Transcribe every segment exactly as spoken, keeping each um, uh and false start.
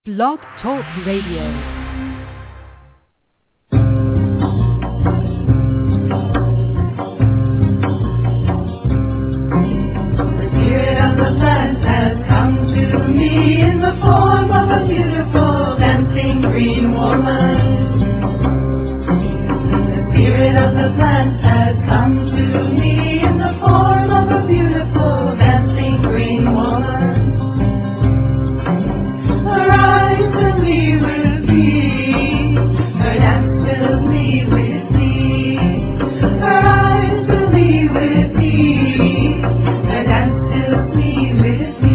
Blog Talk Radio. Me in the form of a beautiful dancing green woman. The spirit of the plant has come to me in the form of a beautiful dancing green woman. Her eyes fill me with me, her dance fills me with me. Her eyes fill me with me, her dance fills me with me.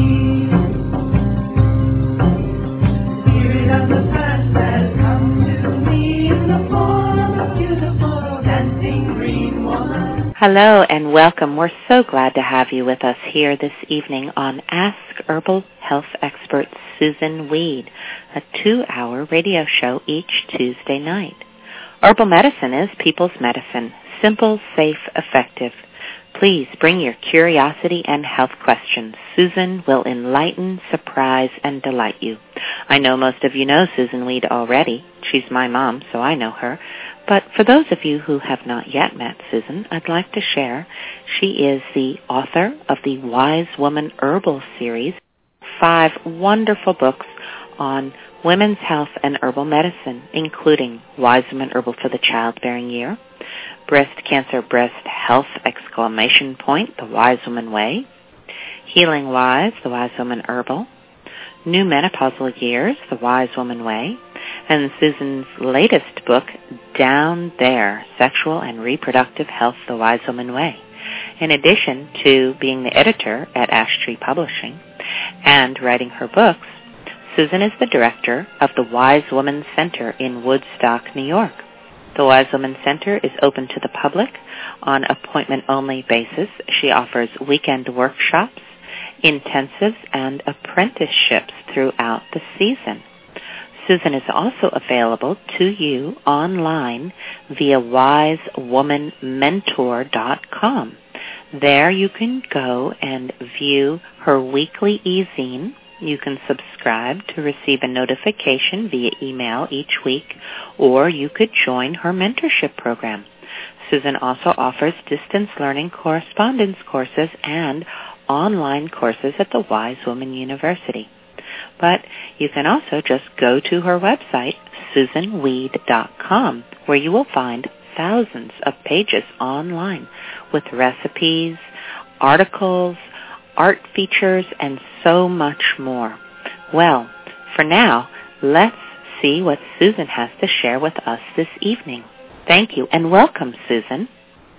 Hello and welcome. We're so glad to have you with us here this evening on Ask Herbal Health Expert Susun Weed, a two-hour radio show each Tuesday night. Herbal medicine is people's medicine, simple, safe, effective. Please bring your curiosity and health questions. Susun will enlighten, surprise, and delight you. I know most of you know Susun Weed already. She's my mom, so I know her. But for those of you who have not yet met Susun, I'd like to share she is the author of the Wise Woman Herbal series, five wonderful books on women's health and herbal medicine, including Wise Woman Herbal for the Childbearing Year, Breast Cancer Breast Health exclamation point, The Wise Woman Way, Healing Wise, The Wise Woman Herbal, New Menopausal Years, The Wise Woman Way, and Susun's latest book, Down There, Sexual and Reproductive Health, The Wise Woman Way. In addition to being the editor at Ash Tree Publishing and writing her books, Susun is the director of the Wise Woman Center in Woodstock, New York. The Wise Woman Center is open to the public on appointment-only basis. She offers weekend workshops, intensives, and apprenticeships throughout the season. Susun is also available to you online via wise woman mentor dot com. There you can go and view her weekly e-zine. You can subscribe to receive a notification via email each week, or you could join her mentorship program. Susun also offers distance learning correspondence courses and online courses at the Wise Woman University. But you can also just go to her website, susun weed dot com, where you will find thousands of pages online with recipes, articles, art features, and so much more. Well, for now, let's see what Susun has to share with us this evening. Thank you, and welcome, Susun.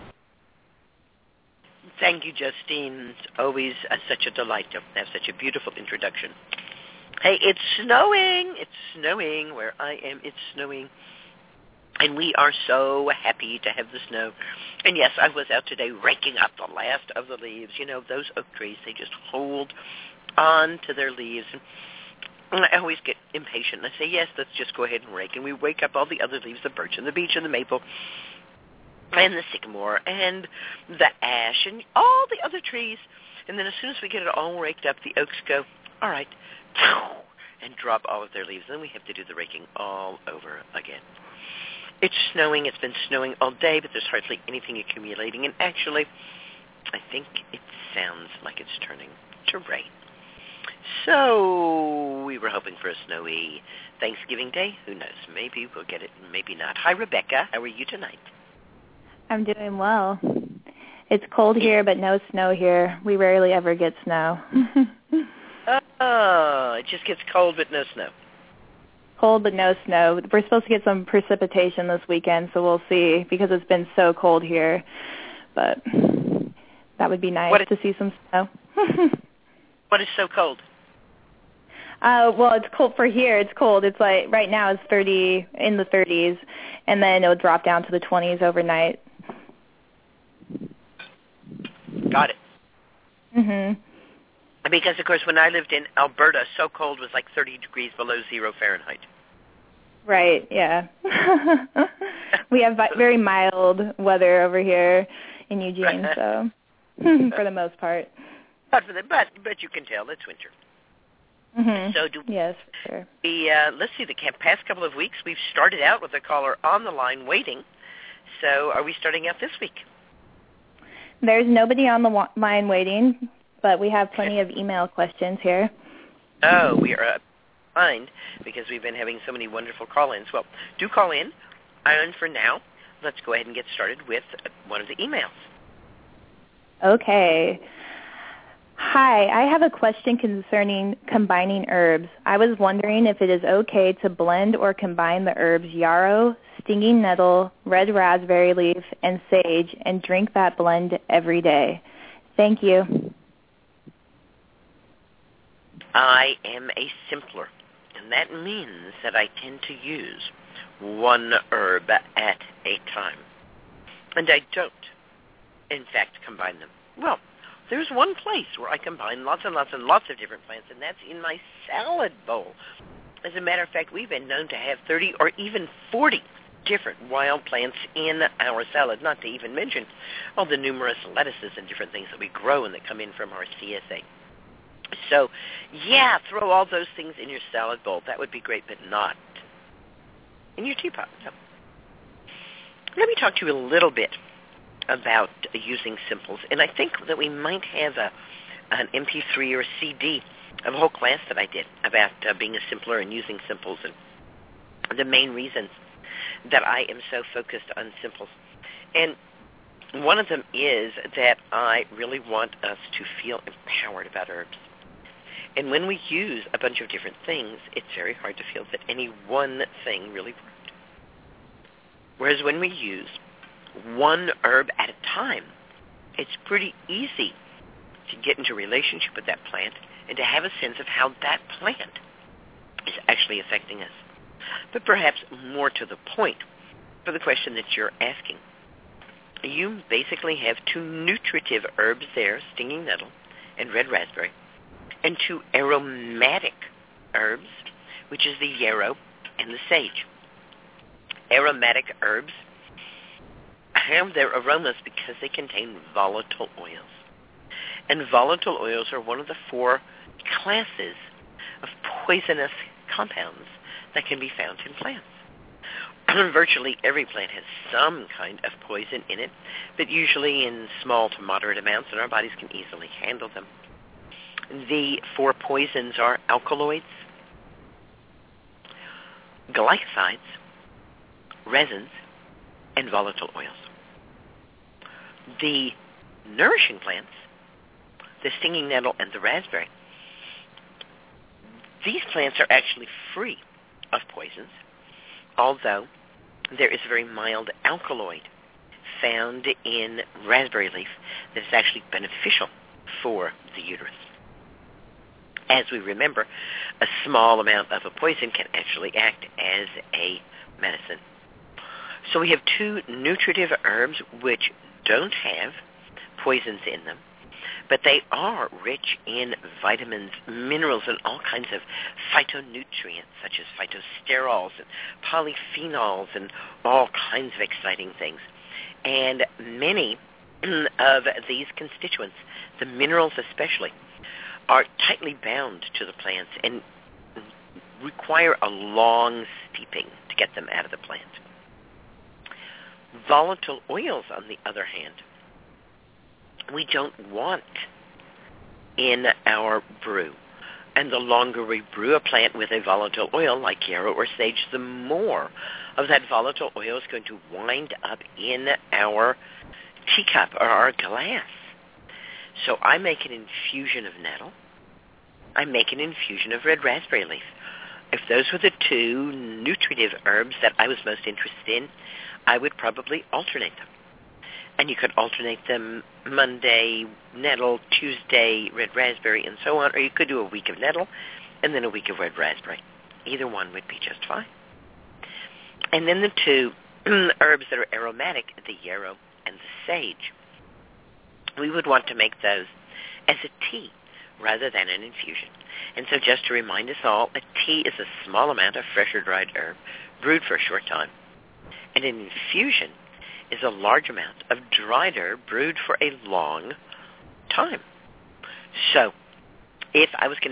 Thank you, Justine. It's always uh, such a delight to have such a beautiful introduction. Hey, it's snowing. It's snowing where I am. It's snowing. And we are so happy to have the snow. And yes, I was out today raking up the last of the leaves. You know, those oak trees, they just hold on to their leaves. And I always get impatient. I say, yes, let's just go ahead and rake. And we rake up all the other leaves, the birch and the beech and the maple and the sycamore and the ash and all the other trees. And then as soon as we get it all raked up, the oaks go, all right, and drop all of their leaves. Then we have to do the raking all over again. It's snowing. It's been snowing all day, but there's hardly anything accumulating. And actually, I think it sounds like it's turning to rain. So we were hoping for a snowy Thanksgiving Day. Who knows? Maybe we'll get it, maybe not. Hi, Rebecca. How are you tonight? I'm doing well. It's cold here, but no snow here. We rarely ever get snow. Oh, it just gets cold, but no snow. Cold, but no snow. We're supposed to get some precipitation this weekend, so we'll see, because it's been so cold here. But that would be nice what is, to see some snow. What is so cold? Uh, well, it's cold for here. It's cold. It's like right now it's thirty, in the thirties, and then it'll drop down to the twenties overnight. Got it. Mhm. Because, of course, when I lived in Alberta, so cold was like thirty degrees below zero Fahrenheit. Right, yeah. We have very mild weather over here in Eugene, so for the most part. But, for the, but, but you can tell it's winter. Mm-hmm. So do yes, for sure. we, uh, let's see, the past couple of weeks we've started out with a caller on the line waiting. So are we starting out this week? There's nobody on the wa- line waiting, but we have plenty of email questions here. Oh, we are uh, behind because we've been having so many wonderful call-ins. Well, do call in. And for now, let's go ahead and get started with one of the emails. Okay. Hi, I have a question concerning combining herbs. I was wondering if it is okay to blend or combine the herbs yarrow, stinging nettle, red raspberry leaf, and sage and drink that blend every day. Thank you. I am a simpler, and that means that I tend to use one herb at a time. And I don't, in fact, combine them. Well, there's one place where I combine lots and lots and lots of different plants, and that's in my salad bowl. As a matter of fact, we've been known to have thirty or even forty different wild plants in our salad, not to even mention all the numerous lettuces and different things that we grow and that come in from our C S A. So, yeah, throw all those things in your salad bowl. That would be great, but not in your teapot. No. Let me talk to you a little bit about using simples. And I think that we might have a, an M P three or a C D of a whole class that I did about uh, being a simpler and using simples and the main reasons that I am so focused on simples. And one of them is that I really want us to feel empowered about herbs. And when we use a bunch of different things, it's very hard to feel that any one thing really worked. Whereas when we use one herb at a time, it's pretty easy to get into a relationship with that plant and to have a sense of how that plant is actually affecting us. But perhaps more to the point, for the question that you're asking, you basically have two nutritive herbs there, stinging nettle and red raspberry, and two aromatic herbs, which is the yarrow and the sage. Aromatic herbs have their aromas because they contain volatile oils. And volatile oils are one of the four classes of poisonous compounds that can be found in plants. Virtually every plant has some kind of poison in it, but usually in small to moderate amounts, and our bodies can easily handle them. The four poisons are alkaloids, glycosides, resins, and volatile oils. The nourishing plants, the stinging nettle and the raspberry, these plants are actually free of poisons, although there is a very mild alkaloid found in raspberry leaf that is actually beneficial for the uterus. As we remember, a small amount of a poison can actually act as a medicine. So we have two nutritive herbs which don't have poisons in them, but they are rich in vitamins, minerals, and all kinds of phytonutrients, such as phytosterols and polyphenols and all kinds of exciting things. And many of these constituents, the minerals especially, are tightly bound to the plants and require a long steeping to get them out of the plant. Volatile oils, on the other hand, we don't want in our brew. And the longer we brew a plant with a volatile oil like yarrow or sage, the more of that volatile oil is going to wind up in our teacup or our glass. So I make an infusion of nettle. I make an infusion of red raspberry leaf. If those were the two nutritive herbs that I was most interested in, I would probably alternate them. And you could alternate them Monday, nettle, Tuesday, red raspberry, and so on. Or you could do a week of nettle and then a week of red raspberry. Either one would be just fine. And then the two herbs that are aromatic, the yarrow and the sage, we would want to make those as a tea rather than an infusion. And so just to remind us all, a tea is a small amount of fresh or dried herb brewed for a short time. And an infusion is a large amount of dried herb brewed for a long time. So if I was going to make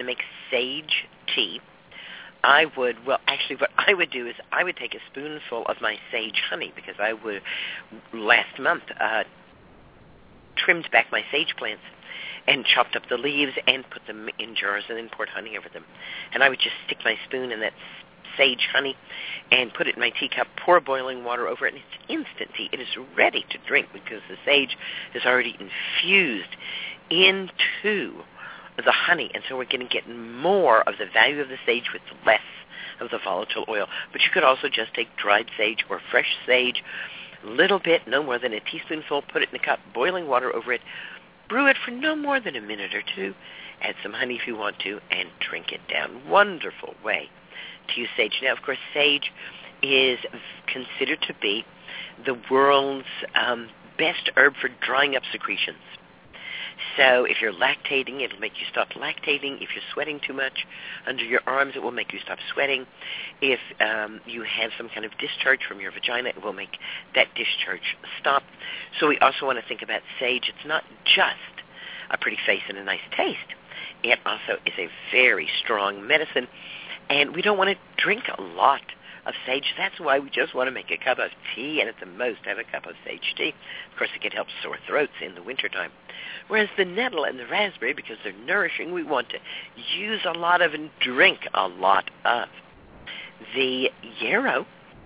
sage tea, I would, well, actually what I would do is I would take a spoonful of my sage honey, because I would, last month, uh, trimmed back my sage plants and chopped up the leaves and put them in jars and then poured honey over them. And I would just stick my spoon in that sage honey and put it in my teacup, pour boiling water over it, and it's instant tea. It is ready to drink because the sage is already infused into the honey, and so we're going to get more of the value of the sage with less of the volatile oil. But you could also just take dried sage or fresh sage, a little bit, no more than a teaspoonful, put it in a cup, boiling water over it, brew it for no more than a minute or two, add some honey if you want to, and drink it down. Wonderful way to use sage. Now, of course, sage is considered to be the world's um, best herb for drying up secretions. So if you're lactating, it'll make you stop lactating. If you're sweating too much under your arms, it will make you stop sweating. If um, you have some kind of discharge from your vagina, it will make that discharge stop. So we also want to think about sage. It's not just a pretty face and a nice taste. It also is a very strong medicine, and we don't want to drink a lot of sage. That's why we just want to make a cup of tea, and at the most have a cup of sage tea. Of course, it can help sore throats in the wintertime. Whereas the nettle and the raspberry, because they're nourishing, we want to use a lot of and drink a lot of. The yarrow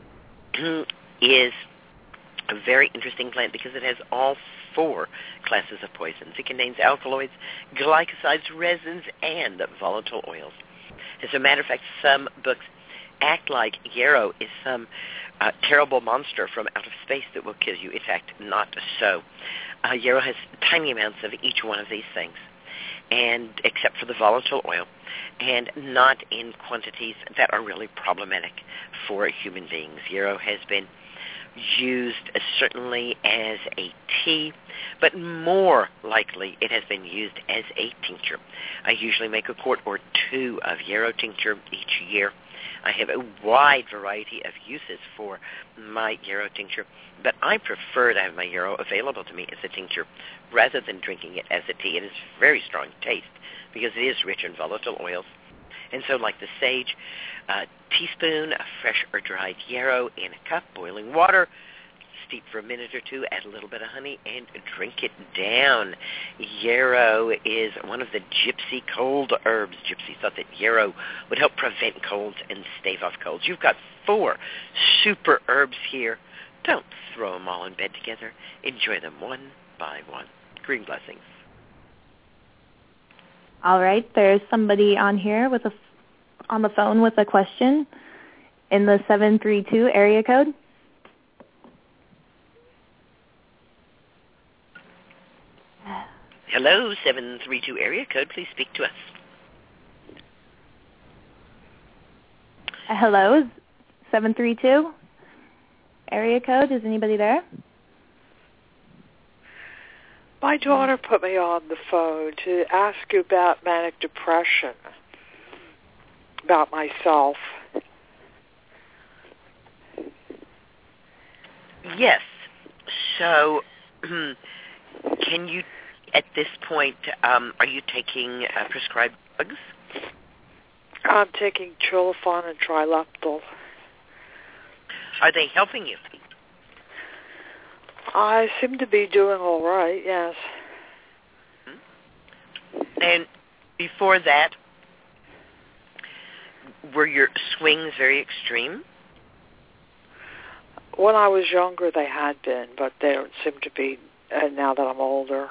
is a very interesting plant because it has all four classes of poisons. It contains alkaloids, glycosides, resins, and volatile oils. As a matter of fact, some books act like yarrow is some uh, terrible monster from out of space that will kill you. In fact, not so. Uh, yarrow has tiny amounts of each one of these things, and except for the volatile oil, and not in quantities that are really problematic for human beings. Yarrow has been used uh, certainly as a tea, but more likely it has been used as a tincture. I usually make a quart or two of yarrow tincture each year. I have a wide variety of uses for my yarrow tincture, but I prefer to have my yarrow available to me as a tincture rather than drinking it as a tea. It is very strong taste because it is rich in volatile oils. And so like the sage, a teaspoon of fresh or dried yarrow in a cup, boiling water, steep for a minute or two, add a little bit of honey, and drink it down. Yarrow is one of the gypsy cold herbs. Gypsy thought that yarrow would help prevent colds and stave off colds. You've got four super herbs here. Don't throw them all in bed together. Enjoy them one by one. Green blessings. All right, there's somebody on here with a on the phone with a question in the seven three two area code. Hello, seven three two area code. Please speak to us. Uh, hello, seven three two area code. Is anybody there? My daughter put me on the phone to ask you about manic depression, about myself. Yes. So, can you, at this point, um, are you taking uh, prescribed drugs? I'm taking Trilofan and Trileptal. Are they helping you? I seem to be doing all right, yes. And before that, were your swings very extreme? When I was younger, they had been, but they don't seem to be uh, now that I'm older.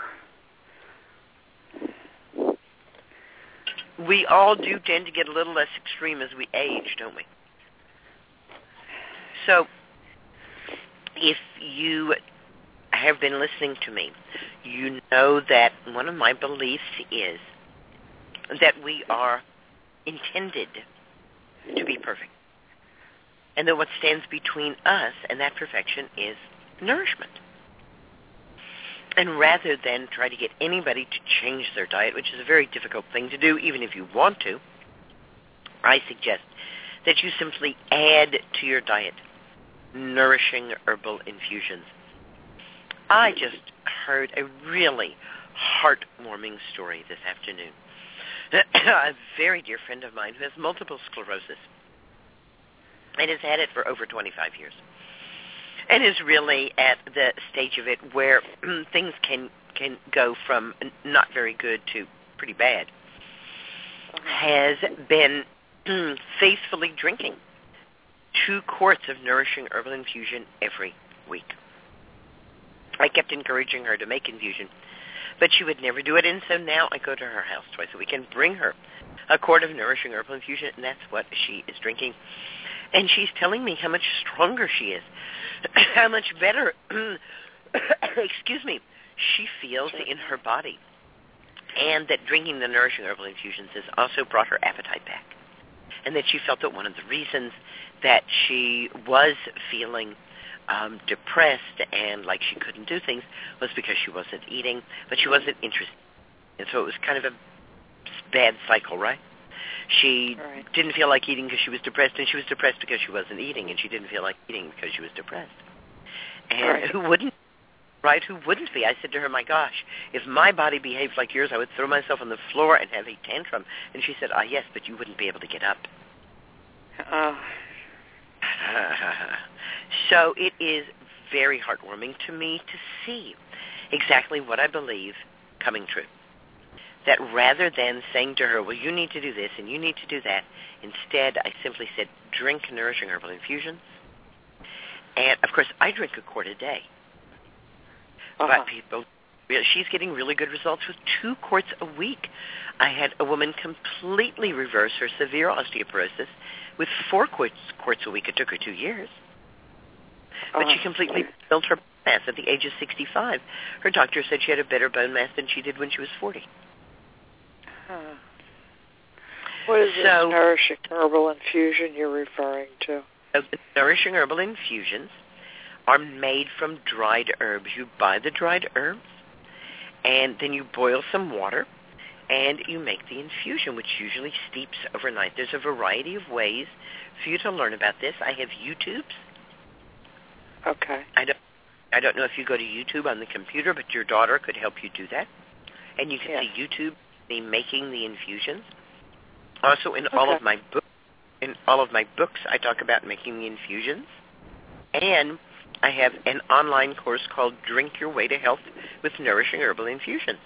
We all do tend to get a little less extreme as we age, don't we? So, if you have been listening to me, you know that one of my beliefs is that we are intended to be perfect, and that what stands between us and that perfection is nourishment. And rather than try to get anybody to change their diet, which is a very difficult thing to do, even if you want to, I suggest that you simply add to your diet nourishing herbal infusions. I just heard a really heartwarming story this afternoon. a very dear friend of mine who has multiple sclerosis and has had it for over twenty-five years and is really at the stage of it where things can, can go from not very good to pretty bad, has been faithfully drinking two quarts of nourishing herbal infusion every week. I kept encouraging her to make infusion, but she would never do it, and so now I go to her house twice a week and bring her a quart of nourishing herbal infusion, and that's what she is drinking. And she's telling me how much stronger she is, how much better, excuse me, she feels in her body, and that drinking the nourishing herbal infusions has also brought her appetite back, and that she felt that one of the reasons that she was feeling Um, depressed and like she couldn't do things was because she wasn't eating, but she wasn't interested. And so it was kind of a bad cycle, right? She right. didn't feel like eating because she was depressed, and she was depressed because she wasn't eating, and she didn't feel like eating because she was depressed. And right. who wouldn't, right? Who wouldn't be? I said to her, my gosh, if my body behaved like yours, I would throw myself on the floor and have a tantrum. And she said, ah, yes, but you wouldn't be able to get up. Uh. So it is very heartwarming to me to see exactly what I believe coming true. That rather than saying to her, well, you need to do this and you need to do that, instead I simply said, drink nourishing herbal infusions. And, of course, I drink a quart a day. Uh-huh. But people, she's getting really good results with two quarts a week. I had a woman completely reverse her severe osteoporosis with four quarts, quarts a week. It took her two years. But uh-huh. she completely built her bone mass at the age of sixty-five. Her doctor said she had a better bone mass than she did when she was forty. Huh. What is so, this nourishing herbal infusion you're referring to? So the nourishing herbal infusions are made from dried herbs. You buy the dried herbs, and then you boil some water, and you make the infusion, which usually steeps overnight. There's a variety of ways for you to learn about this. I have YouTubes. Okay. I don't, I don't know if you go to YouTube on the computer, but your daughter could help you do that. And you can yes. see YouTube, me making the infusions. Also, in okay. all of my books, in all of my books, I talk about making the infusions. And I have an online course called Drink Your Way to Health with Nourishing Herbal Infusions.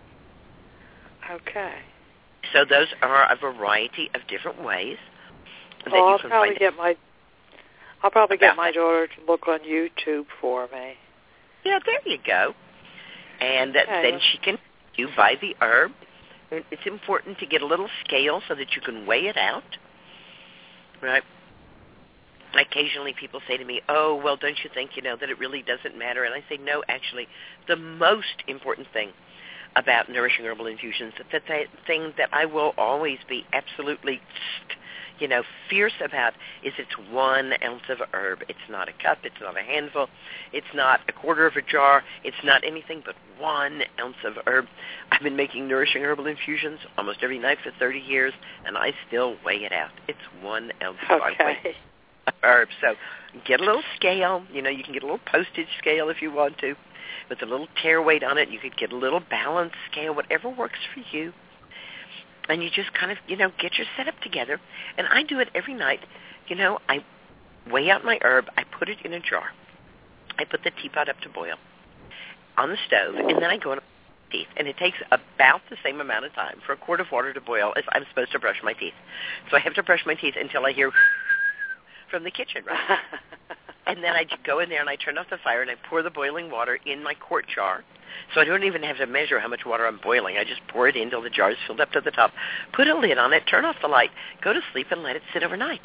Okay. So those are a variety of different ways that well, you I'll can probably find get my I'll probably get my that. daughter to look on YouTube for me. Yeah, there you go. And that, okay. then she can you buy the herb. And it's important to get a little scale so that you can weigh it out. Right? Occasionally people say to me, oh, well, don't you think, you know, that it really doesn't matter? And I say, no, actually, the most important thing about nourishing herbal infusions, that the thing that I will always be absolutely, you know, fierce about is it's one ounce of herb. It's not a cup. It's not a handful. It's not a quarter of a jar. It's not anything but one ounce of herb. I've been making nourishing herbal infusions almost every night for thirty years, and I still weigh it out. It's one ounce of okay. herb. So get a little scale. You know, you can get a little postage scale if you want to, with a little tear weight on it. You could get a little balance scale, whatever works for you. And you just kind of, you know, get your setup together. And I do it every night. You know, I weigh out my herb. I put it in a jar. I put the teapot up to boil on the stove, and then I go in my teeth. And it takes about the same amount of time for a quart of water to boil as I'm supposed to brush my teeth. So I have to brush my teeth until I hear from the kitchen, right? And then I go in there and I turn off the fire and I pour the boiling water in my quart jar. So I don't even have to measure how much water I'm boiling. I just pour it in until the jar is filled up to the top. Put a lid on it, turn off the light, go to sleep, and let it sit overnight.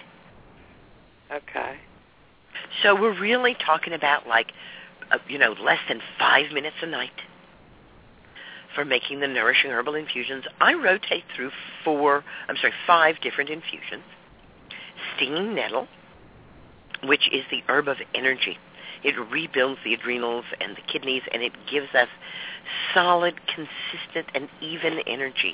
Okay. So we're really talking about like, uh, you know, less than five minutes a night for making the nourishing herbal infusions. I rotate through four, I'm sorry, five different infusions. Stinging nettle, which is the herb of energy. It rebuilds the adrenals and the kidneys, and it gives us solid, consistent, and even energy.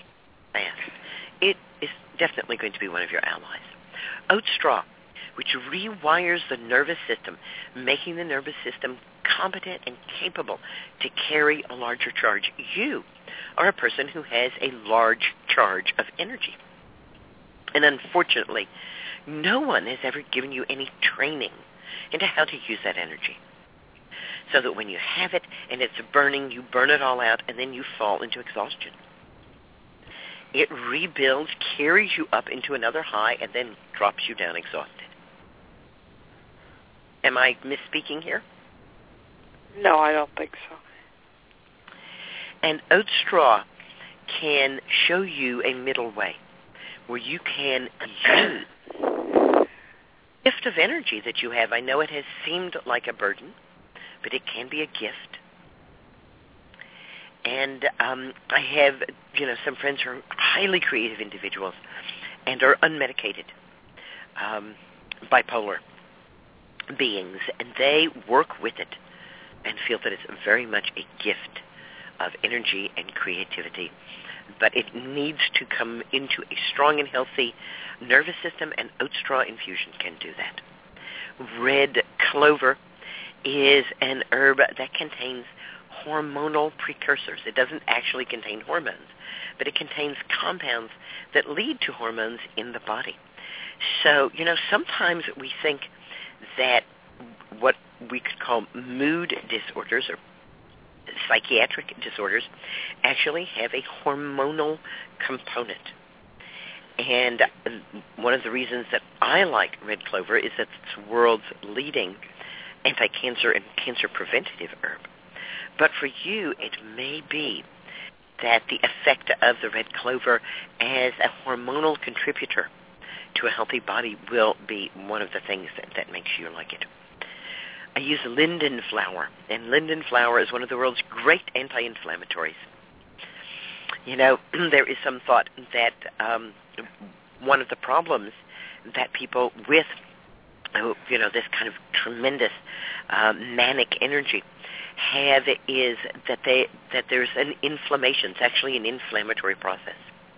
It is definitely going to be one of your allies. Oat straw, which rewires the nervous system, making the nervous system competent and capable to carry a larger charge. You are a person who has a large charge of energy. And unfortunately, no one has ever given you any training into how to use that energy. So that when you have it and it's burning, you burn it all out, and then you fall into exhaustion. It rebuilds, carries you up into another high, and then drops you down exhausted. Am I misspeaking here? No, I don't think so. And oat straw can show you a middle way where you can use the gift of energy that you have. I know it has seemed like a burden, but it can be a gift. And um, I have, you know, some friends who are highly creative individuals and are unmedicated, um, bipolar beings, and they work with it and feel that it's very much a gift of energy and creativity. But it needs to come into a strong and healthy nervous system, and oat straw infusion can do that. Red clover is an herb that contains hormonal precursors. It doesn't actually contain hormones, but it contains compounds that lead to hormones in the body. So, you know, sometimes we think that what we could call mood disorders or psychiatric disorders actually have a hormonal component. And one of the reasons that I like red clover is that it's the world's leading anti-cancer and cancer preventative herb. But for you, it may be that the effect of the red clover as a hormonal contributor to a healthy body will be one of the things that, that makes you like it. I use linden flower, and linden flower is one of the world's great anti-inflammatories. You know, there is some thought that um, one of the problems that people with, you know, this kind of tremendous uh, manic energy have is that they that there's an inflammation. It's actually an inflammatory process.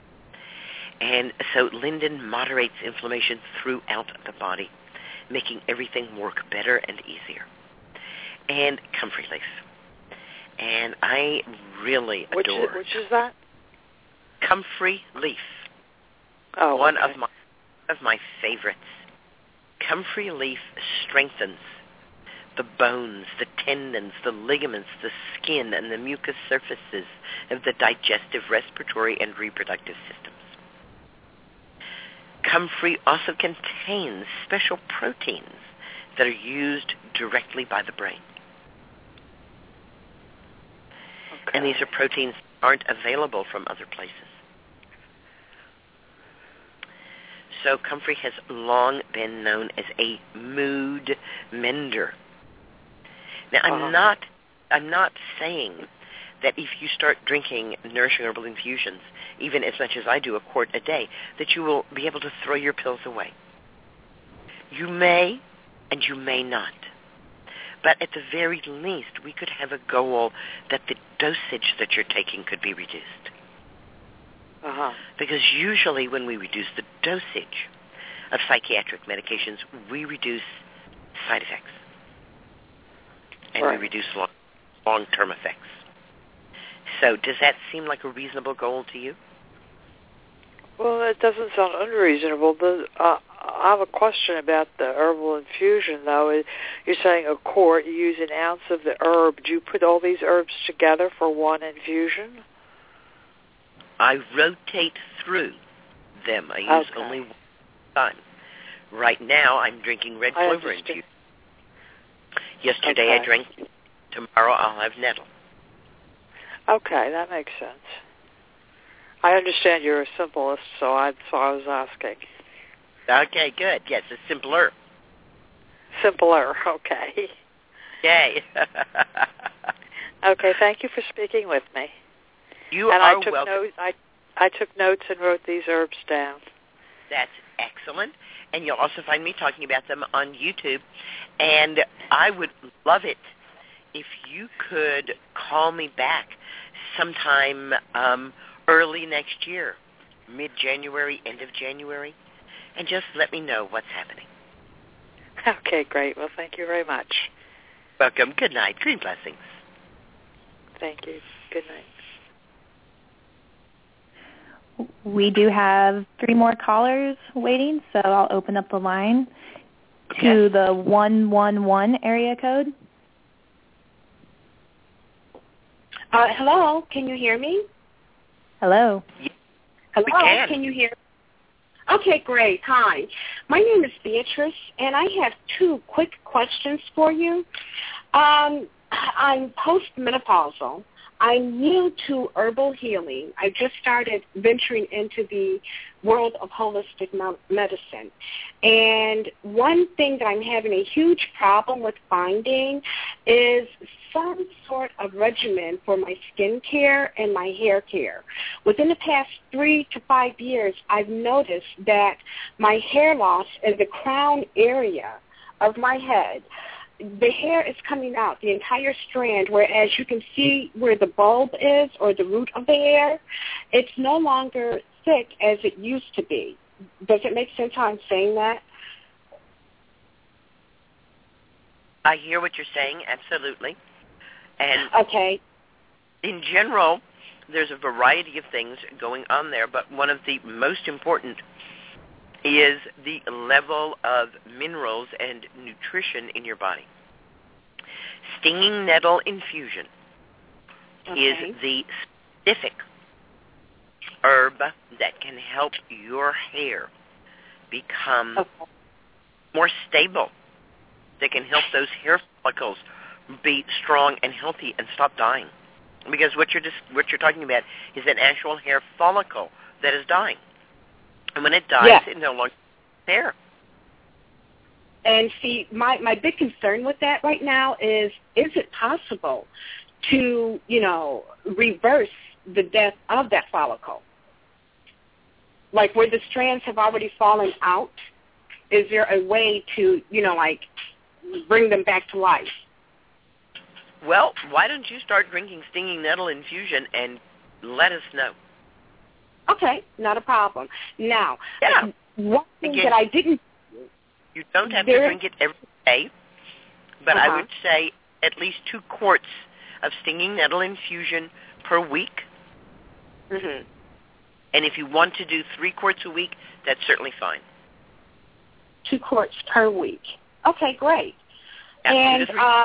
And so linden moderates inflammation throughout the body, making everything work better and easier. And comfrey leaf. And I really which adore... Is, which is that? Comfrey leaf. Oh, One okay. of my of my favorites. Comfrey leaf strengthens the bones, the tendons, the ligaments, the skin, and the mucous surfaces of the digestive, respiratory, and reproductive systems. Comfrey also contains special proteins that are used directly by the brain. Okay. And these are proteins that aren't available from other places. So comfrey has long been known as a mood mender. Now, I'm uh-huh. not I'm not saying that if you start drinking nourishing herbal infusions, even as much as I do, a quart a day, that you will be able to throw your pills away. You may, and you may not. But at the very least, we could have a goal that the dosage that you're taking could be reduced. Uh-huh. Because usually when we reduce the dosage of psychiatric medications, we reduce side effects. And right. we reduce long, long-term effects. So does that seem like a reasonable goal to you? Well, it doesn't sound unreasonable. The, uh, I have a question about the herbal infusion, though. You're saying a quart, you use an ounce of the herb. Do you put all these herbs together for one infusion? I rotate through them. I use okay. only one time. Right now, I'm drinking red clover infusion. Yesterday okay. I drank. Tomorrow I'll have nettle. Okay, that makes sense. I understand you're a simplist, so I, so I was asking. Okay, good. Yes, it's simpler. Simpler, okay. Yay. Okay, thank you for speaking with me. You and are I took welcome. Notes, I, I took notes and wrote these herbs down. That's excellent. And you'll also find me talking about them on YouTube. And I would love it if you could call me back sometime um, early next year, mid-January, end of January, and just let me know what's happening. Okay, great. Well, thank you very much. Welcome. Good night. Green blessings. Thank you. Good night. We do have three more callers waiting, so I'll open up the line Okay. to the one one one area code. Uh, hello, can you hear me? Hello. Hello, We can. can you hear? Okay, great. Hi. My name is Beatrice, and I have two quick questions for you. Um, I'm postmenopausal. I'm new to herbal healing. I just started venturing into the world of holistic medicine. And one thing that I'm having a huge problem with finding is some sort of regimen for my skin care and my hair care. Within the past three to five years, I've noticed that my hair loss in the crown area of my head, the hair is coming out, the entire strand, whereas you can see where the bulb is or the root of the hair, it's no longer thick as it used to be. Does it make sense how I'm saying that? I hear what you're saying, absolutely. And Okay. in general, there's a variety of things going on there, but one of the most important is the level of minerals and nutrition in your body. Stinging nettle infusion Okay. is the specific herb that can help your hair become Okay. more stable, that can help those hair follicles be strong and healthy and stop dying. Because what you're just, what you're talking about is an actual hair follicle that is dying. And when it dies, Yeah. it no longer is hair. And see, my, my big concern with that right now is, is it possible to, you know, reverse the death of that follicle? Like where the strands have already fallen out, is there a way to, you know, like bring them back to life? Well, why don't you start drinking stinging nettle infusion and let us know? Okay, not a problem. Now, Yeah. one thing Again, that I didn't... You don't have there, to drink it every day, but uh-huh. I would say at least two quarts of stinging nettle infusion per week. Mm-hmm. And if you want to do three quarts a week, that's certainly fine. Two quarts per week. Okay, great. Yeah, and two to three. uh,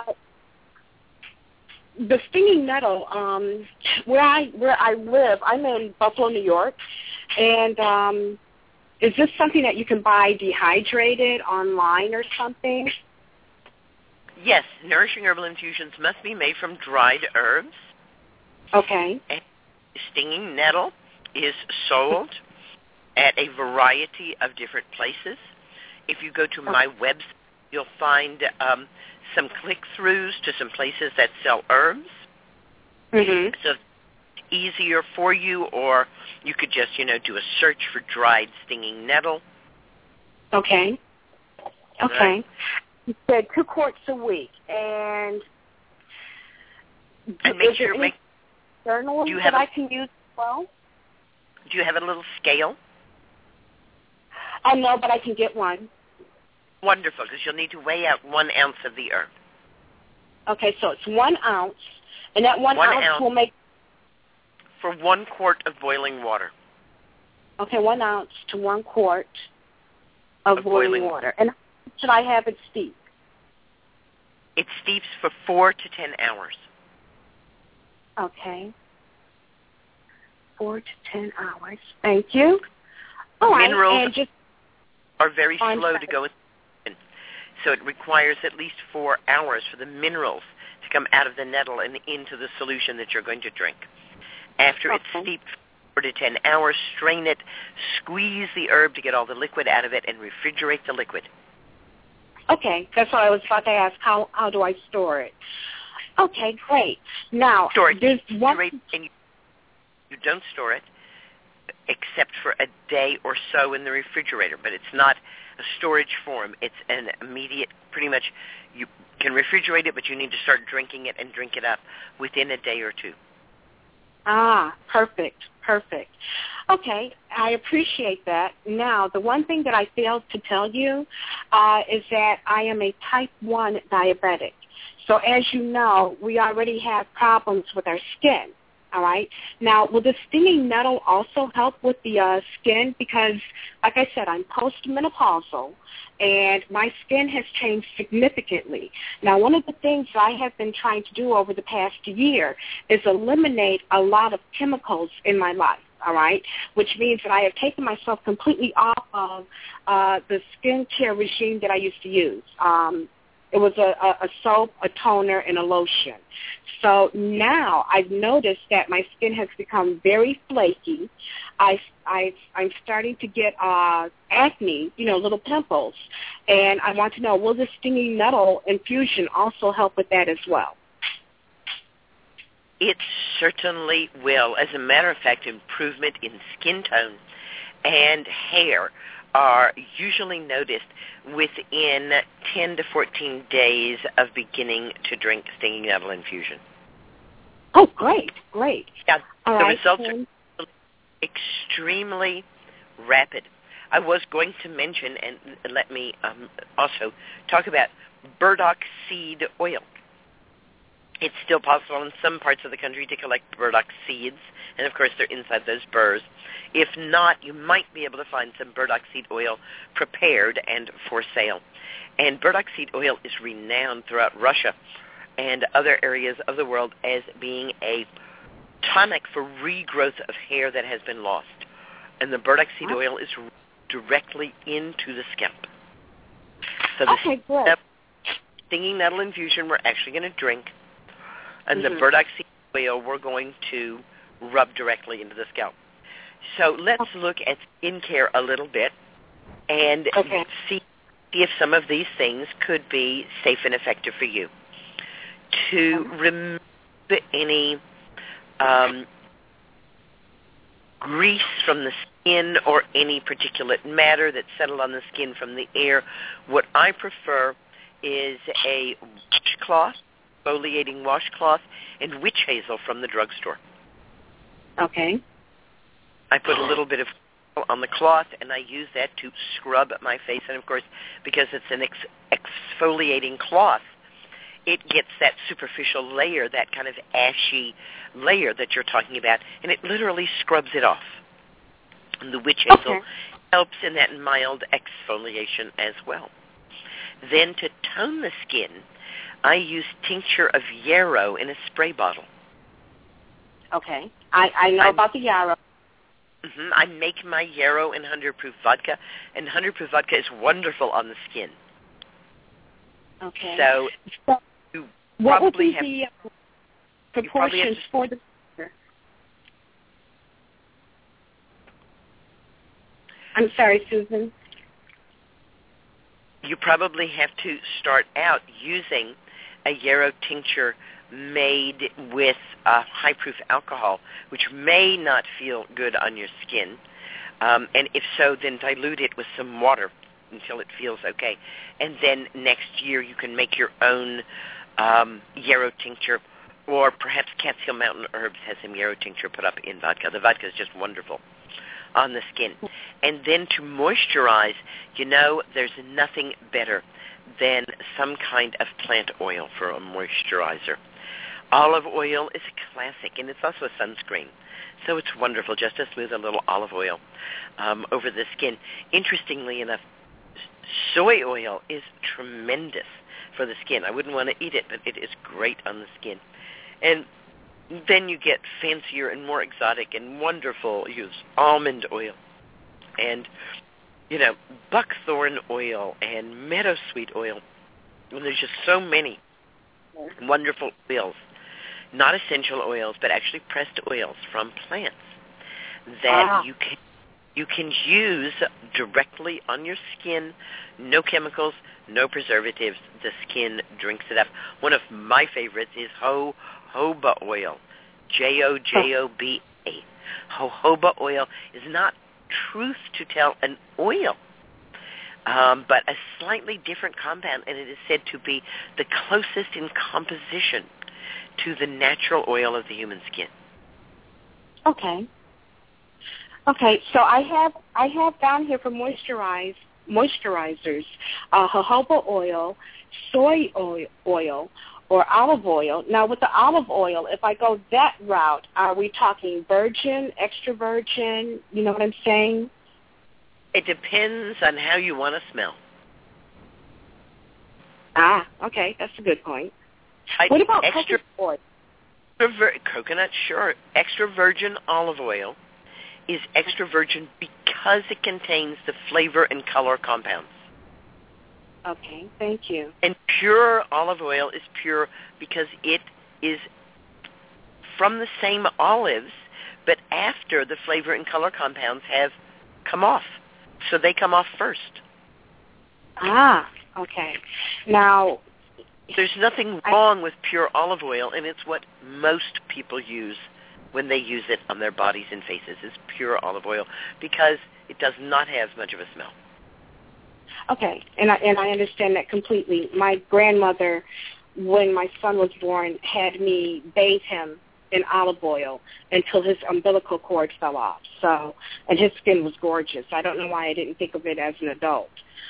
the stinging nettle, um, where I where I live, I'm in Buffalo, New York, and um, is this something that you can buy dehydrated online or something? Yes, nourishing herbal infusions must be made from dried herbs. Okay. And stinging nettle is sold at a variety of different places. If you go to my website, you'll find um, some click-throughs to some places that sell herbs. Mm-hmm. So it's easier for you, or you could just, you know, do a search for dried stinging nettle. Okay. Okay. Right. You said two quarts a week, and, And make is sure there any make, journals do you that have a- I can use as well? do you have a little scale? Oh, no, but I can get one. Wonderful, because you'll need to weigh out one ounce of the herb. Okay, so it's one ounce, and that one, One ounce, ounce. will make, For one quart of boiling water. okay, one ounce to one quart of, Of boiling, boiling water. And how should I have it steep? It steeps for four to ten hours. Okay. Four to ten hours. Thank you. All right, Minerals and just are very I'm slow sorry. to go in. So it requires at least four hours for the minerals to come out of the nettle and into the solution that you're going to drink. After it's Okay. steeped four to ten hours, strain it, squeeze the herb to get all the liquid out of it, and refrigerate the liquid. Okay, that's what I was about to ask. How how do I store it? Okay, great. Now, Store it. there's one... Refrigerate, and you, you don't store it except for a day or so in the refrigerator, but it's not a storage form. It's an immediate, pretty much, you can refrigerate it, but you need to start drinking it and drink it up within a day or two. Ah, perfect, perfect. Okay, I appreciate that. Now, the one thing that I failed to tell you uh, is that I am a type one diabetic. So as you know, we already have problems with our skin. All right. Now, will the stinging nettle also help with the uh, skin? Because, like I said, I'm postmenopausal, and my skin has changed significantly. Now, one of the things I have been trying to do over the past year is eliminate a lot of chemicals in my life. All right, which means that I have taken myself completely off of uh, the skincare regime that I used to use. Um, It was a, a, a soap, a toner, and a lotion. So now I've noticed that my skin has become very flaky. I, I, I'm starting to get uh, acne, you know, little pimples. And I want to know, will the stinging nettle infusion also help with that as well? It certainly will. As a matter of fact, improvement in skin tone and hair are usually noticed within ten to fourteen days of beginning to drink stinging nettle infusion. Oh, great, great. Yeah, All the right, results then. are extremely rapid. I was going to mention, and let me um, also talk about burdock seed oil. It's still possible in some parts of the country to collect burdock seeds, and of course they're inside those burrs. If not, you might be able to find some burdock seed oil prepared and for sale. And burdock seed oil is renowned throughout Russia and other areas of the world as being a tonic for regrowth of hair that has been lost. And the burdock seed oil is directly into the scalp. So the Okay, good. stinging nettle infusion we're actually going to drink, and Mm-hmm. the burdock seed oil we're going to rub directly into the scalp. So let's look at skincare a little bit and Okay. see if some of these things could be safe and effective for you. To remove any um, grease from the skin or any particulate matter that settled on the skin from the air, what I prefer is a washcloth, exfoliating washcloth, and witch hazel from the drugstore. Okay. I put a little bit of on the cloth, and I use that to scrub my face. And, of course, because it's an ex- exfoliating cloth, it gets that superficial layer, that kind of ashy layer that you're talking about, and it literally scrubs it off. And the witch hazel Okay. helps in that mild exfoliation as well. Then to tone the skin, I use tincture of yarrow in a spray bottle. Okay. I, I know I'm- about the yarrow. Mm-hmm. I make my yarrow in one hundred proof vodka, and one hundred proof vodka is wonderful on the skin. Okay. So So you what would probably be have, the uh, you probably have proportions to- for the... I'm sorry, Susan. you probably have to start out using a yarrow tincture made with uh, high-proof alcohol, which may not feel good on your skin. Um, and if so, then dilute it with some water until it feels okay. And then next year you can make your own um, yarrow tincture, or perhaps Catskill Mountain Herbs has some yarrow tincture put up in vodka. The vodka is just wonderful on the skin. And then to moisturize, you know, there's nothing better than some kind of plant oil for a moisturizer. Olive oil is a classic, and it's also a sunscreen. So it's wonderful just to smooth a little olive oil um, over the skin. Interestingly enough, soy oil is tremendous for the skin. I wouldn't want to eat it, but it is great on the skin. And then you get fancier and more exotic and wonderful use almond oil and, you know, buckthorn oil and meadowsweet oil. And there's just so many wonderful oils, not essential oils, but actually pressed oils from plants that Ah. you can you can use directly on your skin. No chemicals, no preservatives. The skin drinks it up. One of my favorites is jojoba oil, J O J O B A. Jojoba oil is not, truth to tell, an oil, um, but a slightly different compound, and it is said to be the closest in composition to the natural oil of the human skin. Okay. Okay, so I have I have down here for moisturize moisturizers, uh, jojoba oil, soy oil, oil, or olive oil. Now, with the olive oil, if I go that route, are we talking virgin, extra virgin? You know what I'm saying? It depends on how you want to smell. Ah, okay, that's a good point. I What about extra coconut oil? extra vir- coconut? Sure, extra virgin olive oil is extra virgin because it contains the flavor and color compounds. Okay, thank you. And pure olive oil is pure because it is from the same olives, but after the flavor and color compounds have come off. So they come off first. Ah, okay. Now, there's nothing wrong with pure olive oil, and it's what most people use when they use it on their bodies and faces, is pure olive oil, because it does not have much of a smell. Okay, and I, and I understand that completely. My grandmother, when my son was born, had me bathe him in olive oil until his umbilical cord fell off. So, and his skin was gorgeous. I don't know why I didn't think of it as an adult.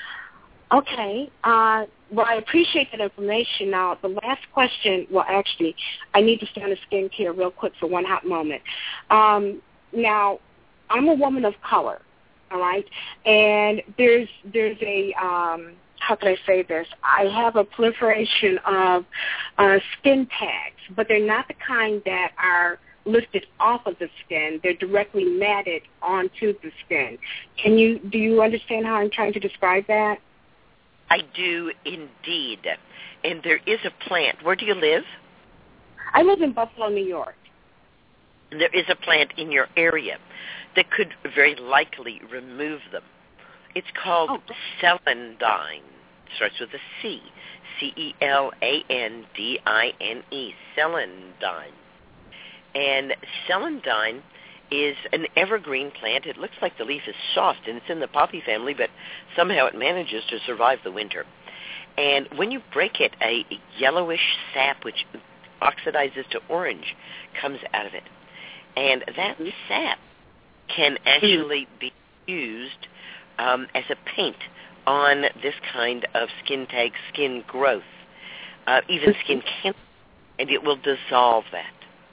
Okay, uh, well, I appreciate that information. Now, the last question, well, actually, I need to stay on the skincare real quick for one hot moment. Um, now, I'm a woman of color. All right, and there's there's a um, how can I say this? I have a proliferation of uh, skin tags, but they're not the kind that are lifted off of the skin. They're directly matted onto the skin. Can you do you understand how I'm trying to describe that? I do indeed, and there is a plant. Where do you live? I live in Buffalo, New York. There is a plant in your area that could very likely remove them. It's called oh. celandine. It starts with a C, C E L A N D I N E, celandine. And celandine is an evergreen plant. It looks like the leaf is soft, and it's in the poppy family, but somehow it manages to survive the winter. And when you break it, a yellowish sap, which oxidizes to orange, comes out of it. And that sap can actually be used um, as a paint on this kind of skin tag, skin growth, uh, even skin cancer, and it will dissolve that.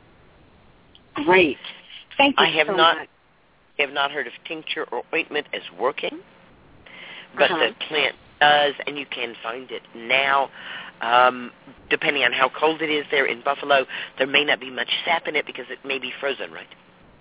Great. Thank you I have so not, much. I have not heard of tincture or ointment as working, but uh-huh. the plant does, and you can find it now. Um, depending on how cold it is there in Buffalo, there may not be much sap in it because it may be frozen, right?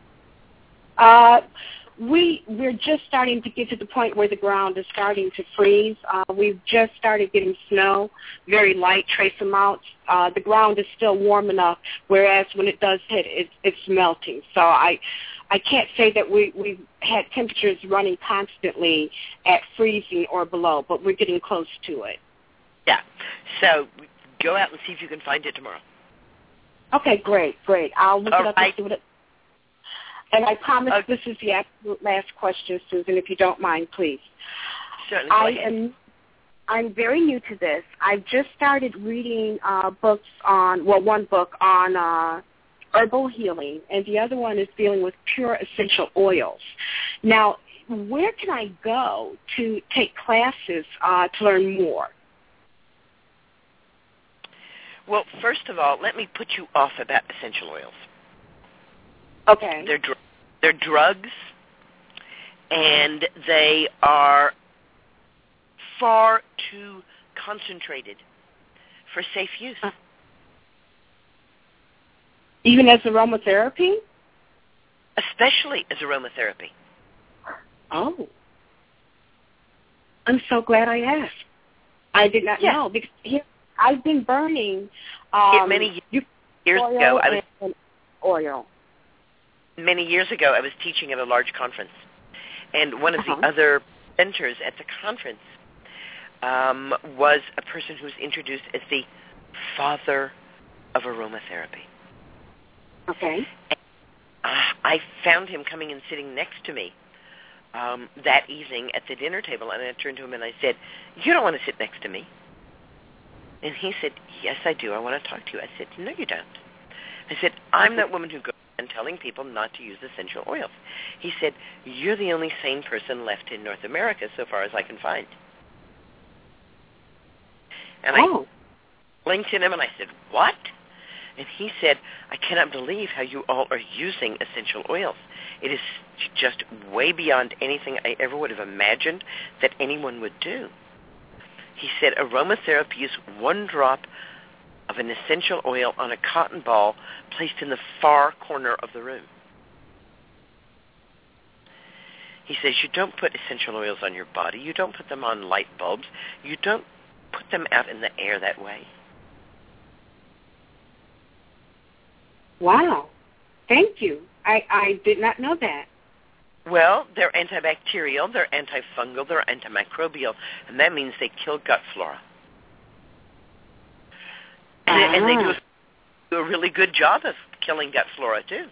Uh, we, we're just starting to get to the point where the ground is starting to freeze. Uh, we've just started getting snow, very light, trace amounts. Uh, the ground is still warm enough, whereas when it does hit, it, it's melting. So I I can't say that we, we've had temperatures running constantly at freezing or below, but we're getting close to it. Yeah. So go out and see if you can find it tomorrow. Okay, great, great. I'll look All it up right. and see what it... And I promise Okay. this is the absolute last question, Susan, if you don't mind, please. Certainly. Go I ahead. am I'm very new to this. I've just started reading uh, books on, well, one book on uh, herbal healing, and the other one is dealing with pure essential oils. Now, where can I go to take classes uh, to learn more? Well, first of all, let me put you off about essential oils. Okay. They're, dr- they're drugs, and they are far too concentrated for safe use. Uh, even as aromatherapy? Especially as aromatherapy. Oh. I'm so glad I asked. I did not Yeah. know, because here, I've been burning um, Yeah, many years oil ago, I was and oil. many years ago, I was teaching at a large conference, and one of Uh-huh. the other presenters at the conference um, was a person who was introduced as the father of aromatherapy. Okay. Uh, I found him coming and sitting next to me um, that evening at the dinner table, and I turned to him and I said, "You don't want to sit next to me." And he said, "Yes, I do. I want to talk to you." I said, "No, you don't." I said, "I'm that woman who goes and telling people not to use essential oils." He said, "You're the only sane person left in North America so far as I can find." And oh. I blinked at him, and I said, what? And he said, I cannot believe how you all are using essential oils. It is just way beyond anything I ever would have imagined that anyone would do. He said aromatherapy is one drop of an essential oil on a cotton ball placed in the far corner of the room. He says you don't put essential oils on your body. You don't put them on light bulbs. You don't put them out in the air that way. Wow. Thank you. I, I did not know that. Well, they're antibacterial, they're antifungal, they're antimicrobial, and that means they kill gut flora. And, Ah. and they do a, do a really good job of killing gut flora, too.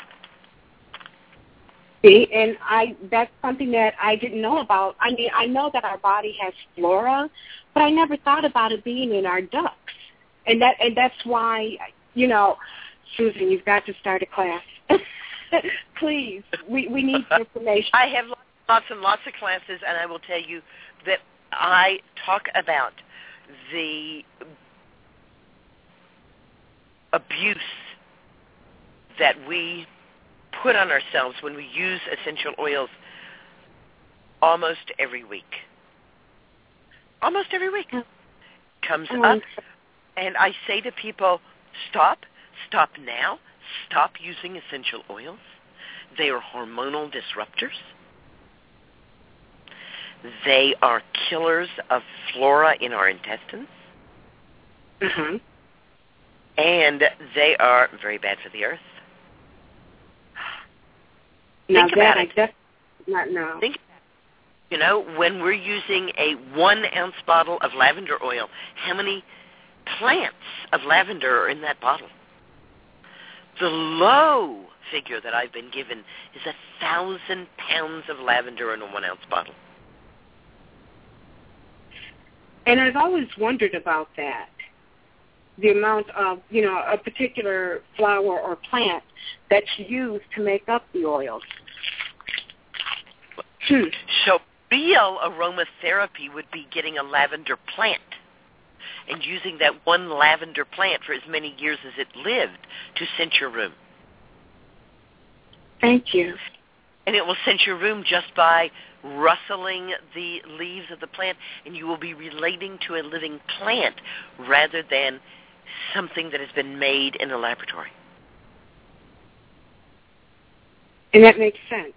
See, and I that's something that I didn't know about. I mean, I know that our body has flora, but I never thought about it being in our ducts. And that and that's why, you know, Susan, you've got to start a class. Please, we, we need information. I have lots and lots of classes, and I will tell you that I talk about the abuse that we put on ourselves when we use essential oils almost every week. Almost every week. Comes up, and I say to people, stop, stop now. Stop using essential oils. They are hormonal disruptors. They are killers of flora in our intestines. Mm-hmm. And they are very bad for the earth. Now Think that about I it. just not know. Think about it. You know, when we're using a one-ounce bottle of lavender oil, how many plants of lavender are in that bottle? The low figure that I've been given is a thousand pounds of lavender in a one-ounce bottle. And I've always wondered about that, the amount of, you know, a particular flower or plant that's used to make up the oils. Hmm. So real aromatherapy would be getting a lavender plant and using that one lavender plant for as many years as it lived to scent your room. Thank you. And it will scent your room just by rustling the leaves of the plant, and you will be relating to a living plant rather than something that has been made in a laboratory. And that makes sense.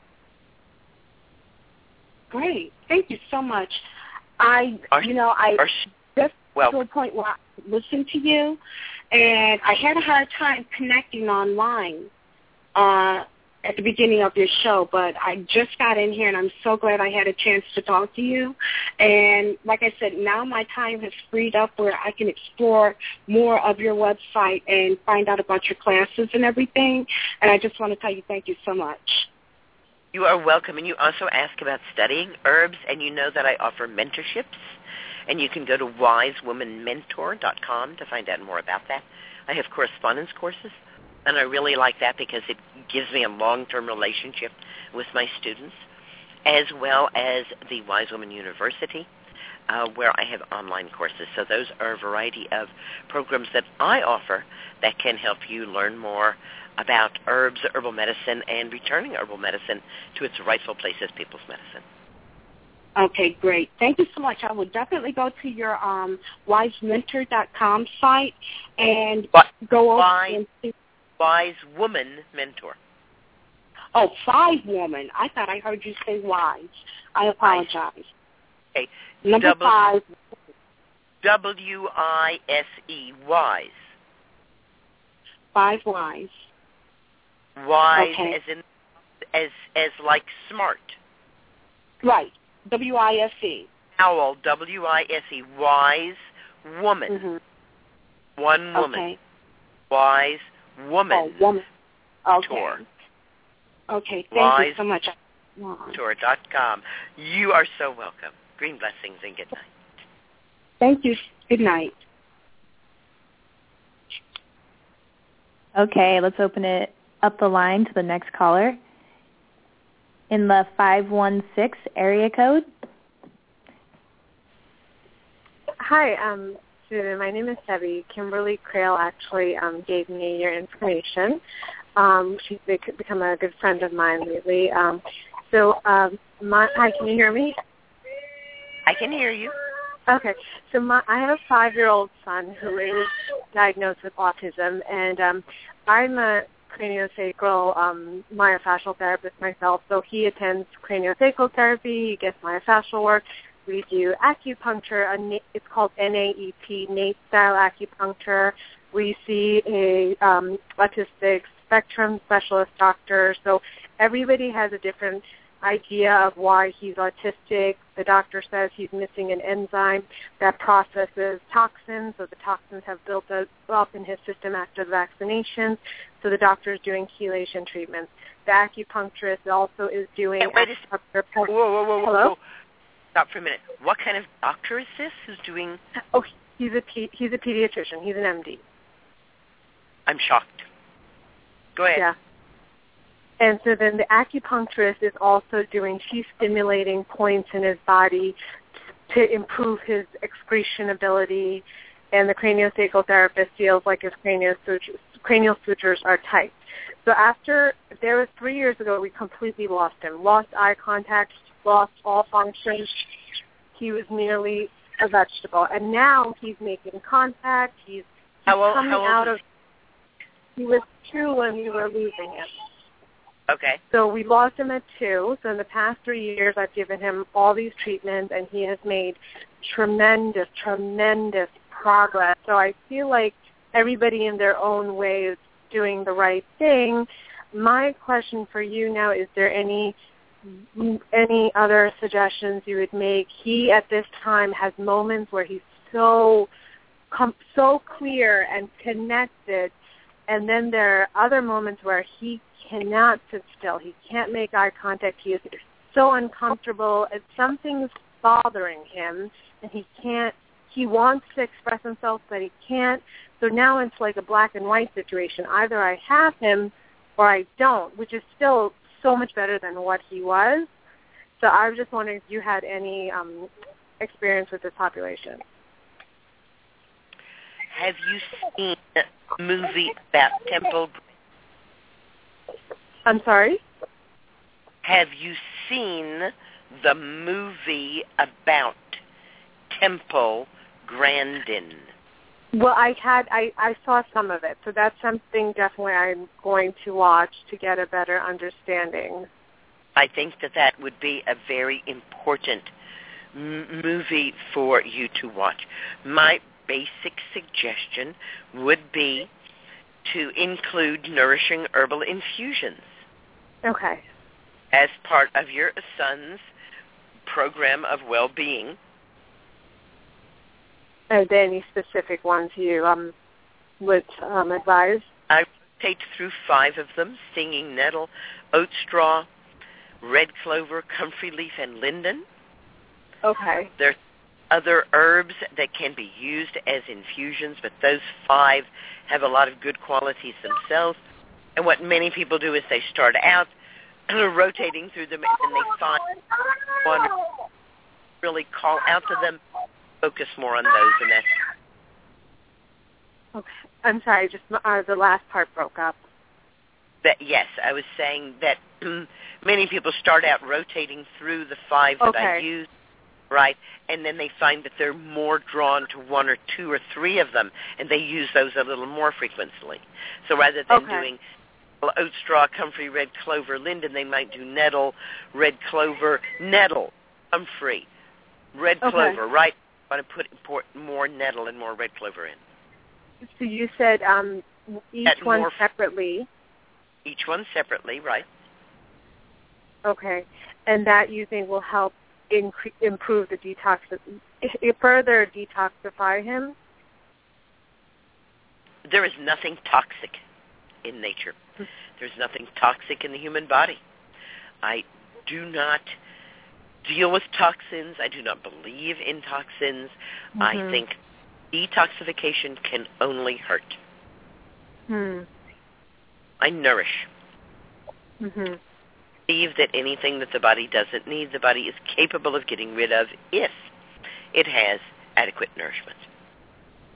Great. Thank you so much. I, Our, you know, I... Our, just well, to a point where I listened to you, and I had a hard time connecting online uh, at the beginning of your show, but I just got in here, and I'm so glad I had a chance to talk to you. And like I said, now my time has freed up where I can explore more of your website and find out about your classes and everything, and I just want to tell you thank you so much. You are welcome, and you also ask about studying herbs, and you know that I offer mentorships. And you can go to wise woman mentor dot com to find out more about that. I have correspondence courses, and I really like that because it gives me a long-term relationship with my students, as well as the Wise Woman University, uh, where I have online courses. So those are a variety of programs that I offer that can help you learn more about herbs, herbal medicine, and returning herbal medicine to its rightful place as people's medicine. Okay, great. Thank you so much. I will definitely go to your um, wise mentor dot com site and What? go over Wise, and see. Wise Woman Mentor. Oh, five woman. I thought I heard you say wise. I apologize. Okay. Number W- five. W I S E, Wise. Five wise. Wise Okay. as in, as, as like smart. Right. W I S E. Owl, W I S E, Wise Woman. Mm-hmm. One woman. Okay. Wise Woman. Oh, woman. Okay. Tour. Okay, thank Wise you so much. Tour dot com. You are so welcome. Green blessings and good night. Thank you. Good night. Okay, let's open it up the line to the next caller. In the five one six area code. Hi, um, Susan. My name is Sebi. Kimberly Crail actually um, gave me your information. Um, she's become a good friend of mine lately. Um, so, um, my, hi, can you hear me? I can hear you. Okay. So my, I have a five-year-old son who is diagnosed with autism, and um, I'm a craniosacral um, myofascial therapist myself. So he attends craniosacral therapy. He gets myofascial work. We do acupuncture. It's called N A E P, Nate-style acupuncture. We see a um, autistic spectrum specialist doctor. So everybody has a different idea of why he's autistic. The doctor says he's missing an enzyme that processes toxins, so the toxins have built up in his system after the vaccinations. So the doctor is doing chelation treatments. The acupuncturist also is doing. Hey, wait a second. Whoa, whoa, whoa, Hello? whoa. Stop for a minute. What kind of doctor is this who's doing? Oh, he's a pe- he's a pediatrician. He's an M D. I'm shocked. Go ahead. Yeah. And so then the acupuncturist is also doing, she's stimulating points in his body to improve his excretion ability, and the craniosacral therapist feels like his cranial sutures, cranial sutures are tight. So after, there was three years ago, we completely lost him, lost eye contact, lost all functions. He was nearly a vegetable. And now he's making contact. He's, he's how old, coming how old out is of, he was two when we were losing him. Okay. So we lost him at two. So in the past three years, I've given him all these treatments, and he has made tremendous, tremendous progress. So I feel like everybody in their own way is doing the right thing. My question for you now, is there any any other suggestions you would make? He, at this time, has moments where he's so com- so clear and connected, and then there are other moments where he cannot sit still. He can't make eye contact. He is so uncomfortable. And something's bothering him, and he can't. He wants to express himself, but he can't. So now it's like a black and white situation. Either I have him or I don't, which is still so much better than what he was. So I was just wondering if you had any um, experience with this population. Have you seen a movie about Temple? I'm sorry? Have you seen the movie about Temple Grandin? Well, I had I, I saw some of it, so that's something definitely I'm going to watch to get a better understanding. I think that that would be a very important m- movie for you to watch. My basic suggestion would be to include nourishing herbal infusions. Okay. As part of your son's program of well-being. Are there any specific ones you um, would um, advise? I rotate through five of them: stinging nettle, oat straw, red clover, comfrey leaf, and linden. Okay. There's other herbs that can be used as infusions, but those five have a lot of good qualities themselves. And what many people do is they start out rotating through them, and they find one, really call out to them, focus more on those, and that's. Okay. I'm sorry, just uh, the last part broke up. That yes, I was saying that many people start out rotating through the five that okay. I use, right, and then they find that they're more drawn to one or two or three of them, and they use those a little more frequently. So rather than okay. doing oat straw, comfrey, red clover, linden, they might do nettle, red clover, nettle, comfrey, red okay. clover, right? I want to put, put more nettle and more red clover in. So you said um, each At one more, separately. Each one separately, right. Okay. And that you think will help incre- improve the detox, further detoxify him? There is nothing toxic in nature. There's nothing toxic in the human body. I do not deal with toxins. I do not believe in toxins. Mm-hmm. I think detoxification can only hurt. Hmm. I nourish. Mm-hmm. Believe that anything that the body doesn't need, the body is capable of getting rid of if it has adequate nourishment.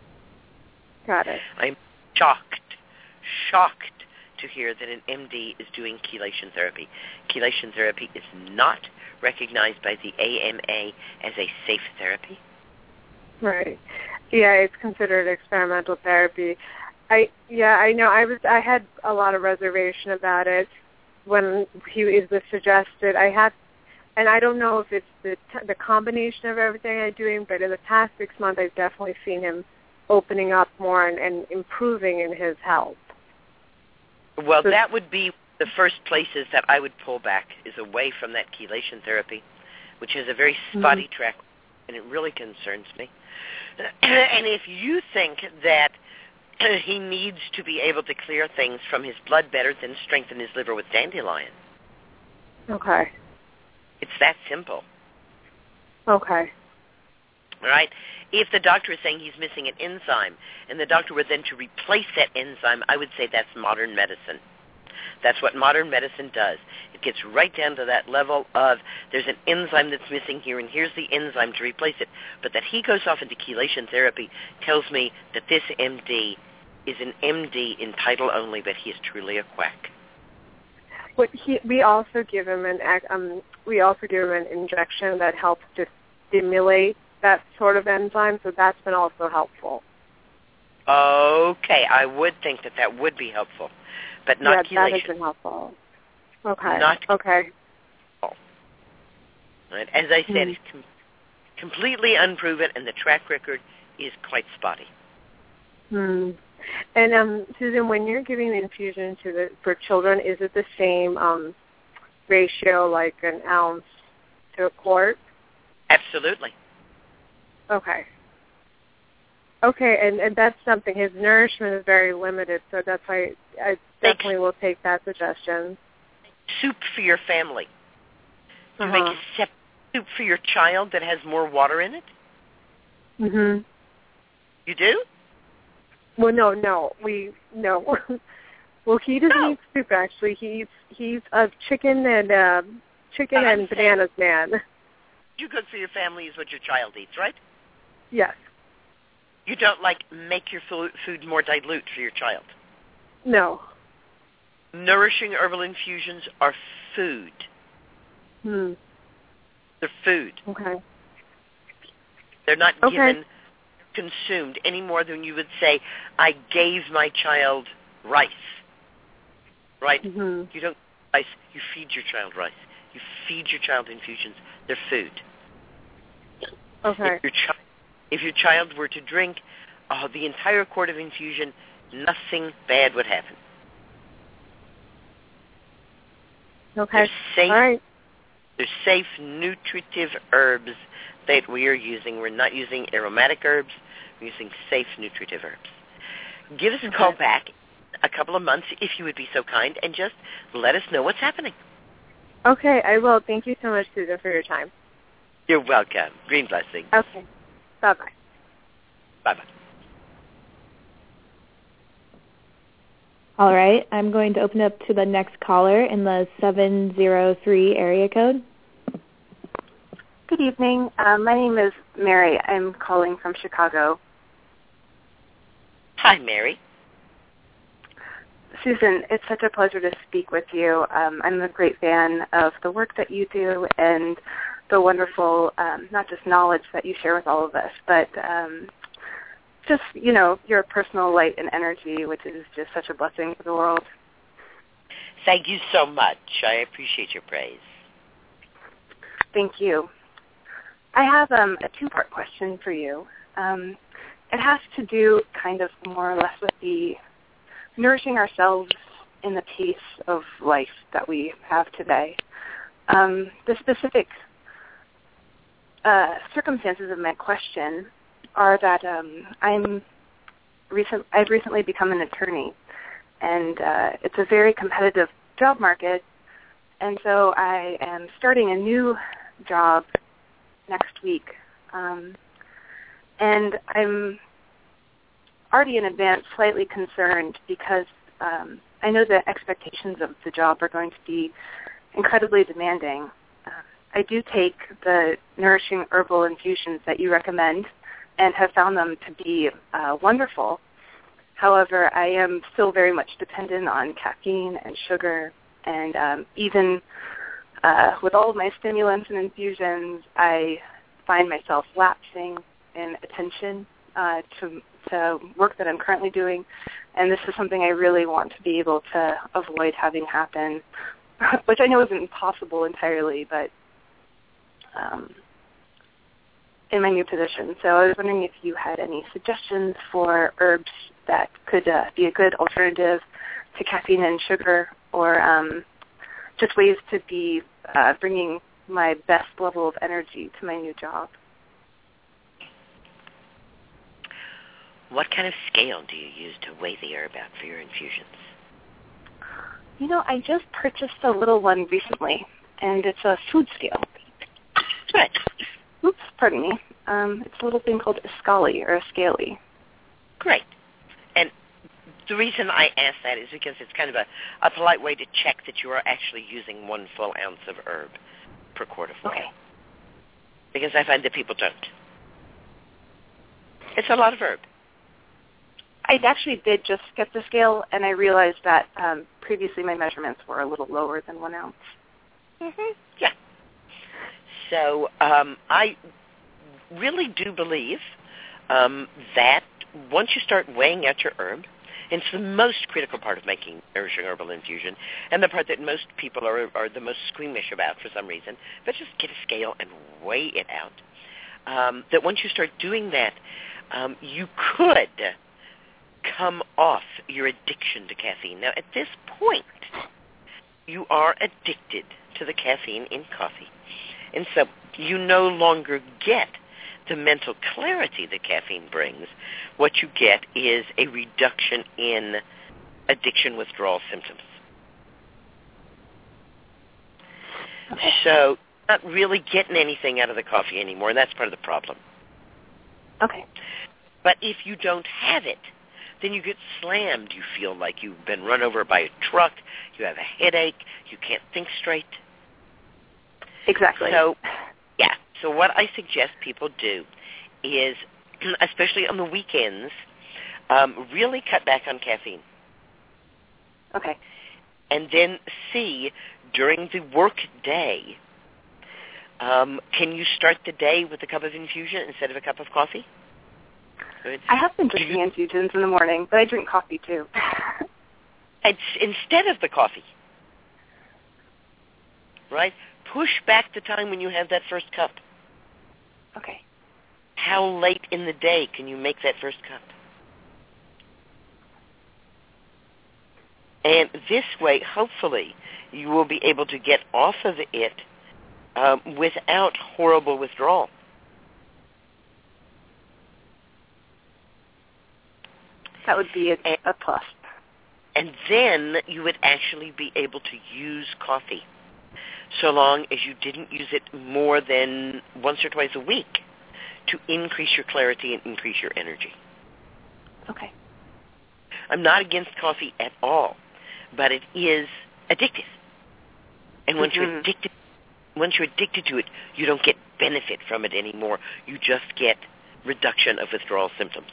Got it. I'm shocked, shocked to hear that an M D is doing chelation therapy. Chelation therapy is not recognized by the A M A as a safe therapy. Right. Yeah, it's considered experimental therapy. I yeah, I know. I was I had a lot of reservation about it when he it was suggested. I had, and I don't know if it's the the combination of everything I'm doing, but in the past six months, I've definitely seen him opening up more and, and improving in his health. Well, So, that would be the first places that I would pull back, is away from that chelation therapy, which has a very spotty mm-hmm. track, and it really concerns me. And if you think that he needs to be able to clear things from his blood better than strengthen his liver with dandelion. Okay. It's that simple. Okay. All right? If the doctor is saying he's missing an enzyme, and the doctor were then to replace that enzyme, I would say that's modern medicine. That's what modern medicine does. It gets right down to that level of there's an enzyme that's missing here, and here's the enzyme to replace it. But that he goes off into chelation therapy tells me that this M D is an M D in title only, but he is truly a quack. But he, we also give him an um, we also give him an injection that helps to stimulate that sort of enzyme, so that's been also helpful. Okay, I would think that that would be helpful, but not yeah, chelation. that has been helpful. Okay. Not okay. Right. As I said, mm. it's com- completely unproven, and the track record is quite spotty. Hmm. And um, Susan, when you're giving the infusion to the for children, is it the same um, ratio, like an ounce to a quart? Absolutely. Okay. Okay, and, and that's something. His nourishment is very limited, so that's why I definitely will take that suggestion. Soup for your family. To uh-huh. make a separate soup for your child that has more water in it? Mhm. You do? Well, no, no, we no. Well, he doesn't No. eat soup. Actually, he eats he's a chicken and uh, chicken I'm and bananas man. You cook for your family is what your child eats, right? Yes. You don't, like, make your food more dilute for your child. No. Nourishing herbal infusions are food. Hmm. They're food. Okay. They're not okay. given, consumed, any more than you would say, I gave my child rice. Right? Mm-hmm. You don't rice, you feed your child rice. You feed your child infusions. They're food. Okay. If your, chi- if your child were to drink uh, the entire quart of infusion, nothing bad would happen. Okay. They're safe, All right. they're safe, nutritive herbs that we are using. We're not using aromatic herbs. We're using safe, nutritive herbs. Give us a okay. call back a couple of months, if you would be so kind, and just let us know what's happening. Okay, I will. Thank you so much, Susan, for your time. You're welcome. Green blessings. Okay. Bye-bye. Bye-bye. All right, I'm going to open up to the next caller in the seven zero three area code. Good evening. Um, my name is Mary. I'm calling from Chicago. Hi, Mary. Susan, it's such a pleasure to speak with you. Um, I'm a great fan of the work that you do and the wonderful, um, not just knowledge that you share with all of us, but um, just, you know, your personal light and energy, which is just such a blessing for the world. Thank you so much. I appreciate your praise. Thank you. I have um, a two-part question for you. Um, it has to do kind of more or less with the nourishing ourselves in the pace of life that we have today. Um, the specific uh, circumstances of my question are that um, I'm recent, I've recently become an attorney, and uh, it's a very competitive job market, and so I am starting a new job next week, um, and I'm already in advance slightly concerned because um, I know the expectations of the job are going to be incredibly demanding. Uh, I do take the nourishing herbal infusions that you recommend and have found them to be uh, wonderful, However, I am still very much dependent on caffeine and sugar, and um, even uh, with all of my stimulants and infusions, I find myself lapsing in attention uh, to, to work that I'm currently doing, and this is something I really want to be able to avoid having happen, which I know isn't possible entirely, but um, in my new position. So I was wondering if you had any suggestions for herbs that could uh, be a good alternative to caffeine and sugar, or um, just ways to be uh, bringing my best level of energy to my new job. What kind of scale do you use to weigh the herb out for your infusions? You know, I just purchased a little one recently, and it's a food scale. Good. Oops, pardon me. Um, it's a little thing called a Scali or a Scali. Great. And the reason I ask that is because it's kind of a, a polite way to check that you are actually using one full ounce of herb per quart of water. Okay. Because I find that people don't. It's a lot of herb. I actually did just get the scale, and I realized that um, previously my measurements were a little lower than one ounce. Mm-hmm. Yeah. So um, I really do believe um, that once you start weighing out your herb, and it's the most critical part of making nourishing herbal infusion, and the part that most people are, are the most squeamish about for some reason, but just get a scale and weigh it out, um, that once you start doing that, um, you could come off your addiction to caffeine. Now, at this point, you are addicted to the caffeine in coffee. And so you no longer get the mental clarity that caffeine brings. What you get is a reduction in addiction withdrawal symptoms. Okay. So not really getting anything out of the coffee anymore, and that's part of the problem. Okay. But if you don't have it, then you get slammed. You feel like you've been run over by a truck. You have a headache. You can't think straight. Exactly. So, yeah. So what I suggest people do is, especially on the weekends, um, really cut back on caffeine. Okay. And then see during the work day, um, can you start the day with a cup of infusion instead of a cup of coffee? Good. I have been drinking infusions in the morning, but I drink coffee too. It's instead of the coffee, right? Push back the time when you have that first cup. Okay. How late in the day can you make that first cup? And this way, hopefully, you will be able to get off of it um, without horrible withdrawal. That would be a, a plus. And then you would actually be able to use coffee, so long as you didn't use it more than once or twice a week, to increase your clarity and increase your energy. Okay. I'm not against coffee at all, but it is addictive. And once Mm-hmm. you're addicted, once you're addicted to it, you don't get benefit from it anymore. You just get reduction of withdrawal symptoms.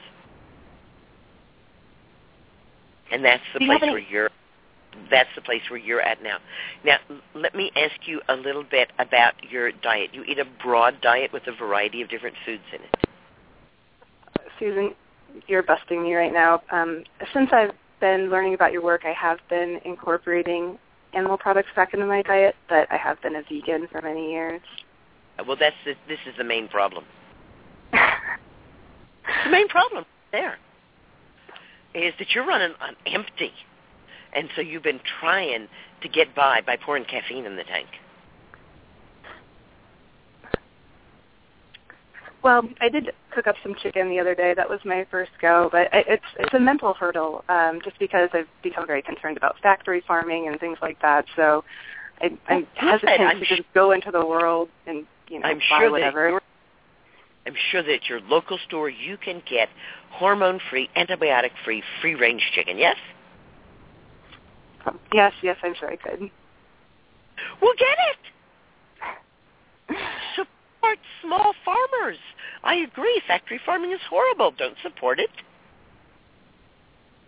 And that's the Do you place have any- where you're that's the place where you're at now. Now, let me ask you a little bit about your diet. You eat a broad diet with a variety of different foods in it. Susan, you're busting me right now. Um, since I've been learning about your work, I have been incorporating animal products back into my diet, but I have been a vegan for many years. Well, that's the, this is the main problem. The main problem there is that you're running on empty. And so you've been trying to get by by pouring caffeine in the tank. Well, I did cook up some chicken the other day. That was my first go, but it's it's a mental hurdle um, just because I've become very concerned about factory farming and things like that. So I, I'm hesitant I'm to sh- just go into the world and you know I'm buy sure whatever. That I'm sure that at your local store you can get hormone-free, antibiotic-free, free-range chicken. Yes. Yes, yes, I'm sure I could. Well, get it. Support small farmers. I agree. Factory farming is horrible. Don't support it.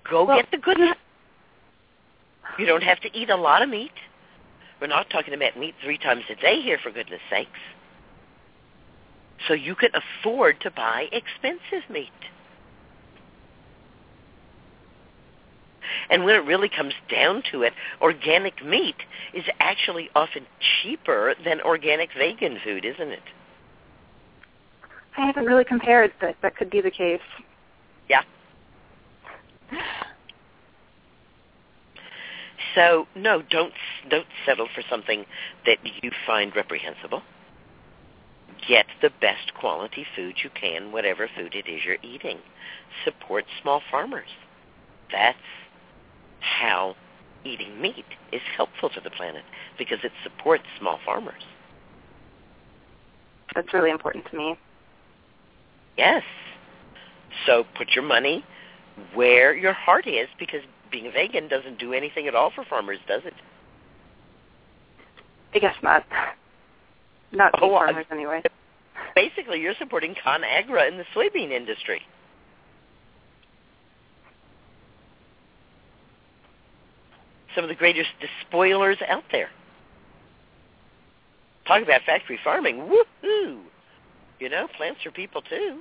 Go well, get the good stuff. You don't have to eat a lot of meat. We're not talking about meat three times a day here, for goodness sakes. So you can afford to buy expensive meat. And when it really comes down to it, organic meat is actually often cheaper than organic vegan food, isn't it? I haven't really compared, but that could be the case. Yeah. So, no, don't don't settle for something that you find reprehensible. Get the best quality food you can, whatever food it is you're eating. Support small farmers. That's how eating meat is helpful to the planet, because it supports small farmers. That's really important to me. Yes. So put your money where your heart is, because being a vegan doesn't do anything at all for farmers, does it? I guess not. Not oh, farmers uh, anyway. Basically, you're supporting ConAgra in the soybean industry. Some of the greatest despoilers out there. Talk about factory farming. Woohoo! You know, plants are people too.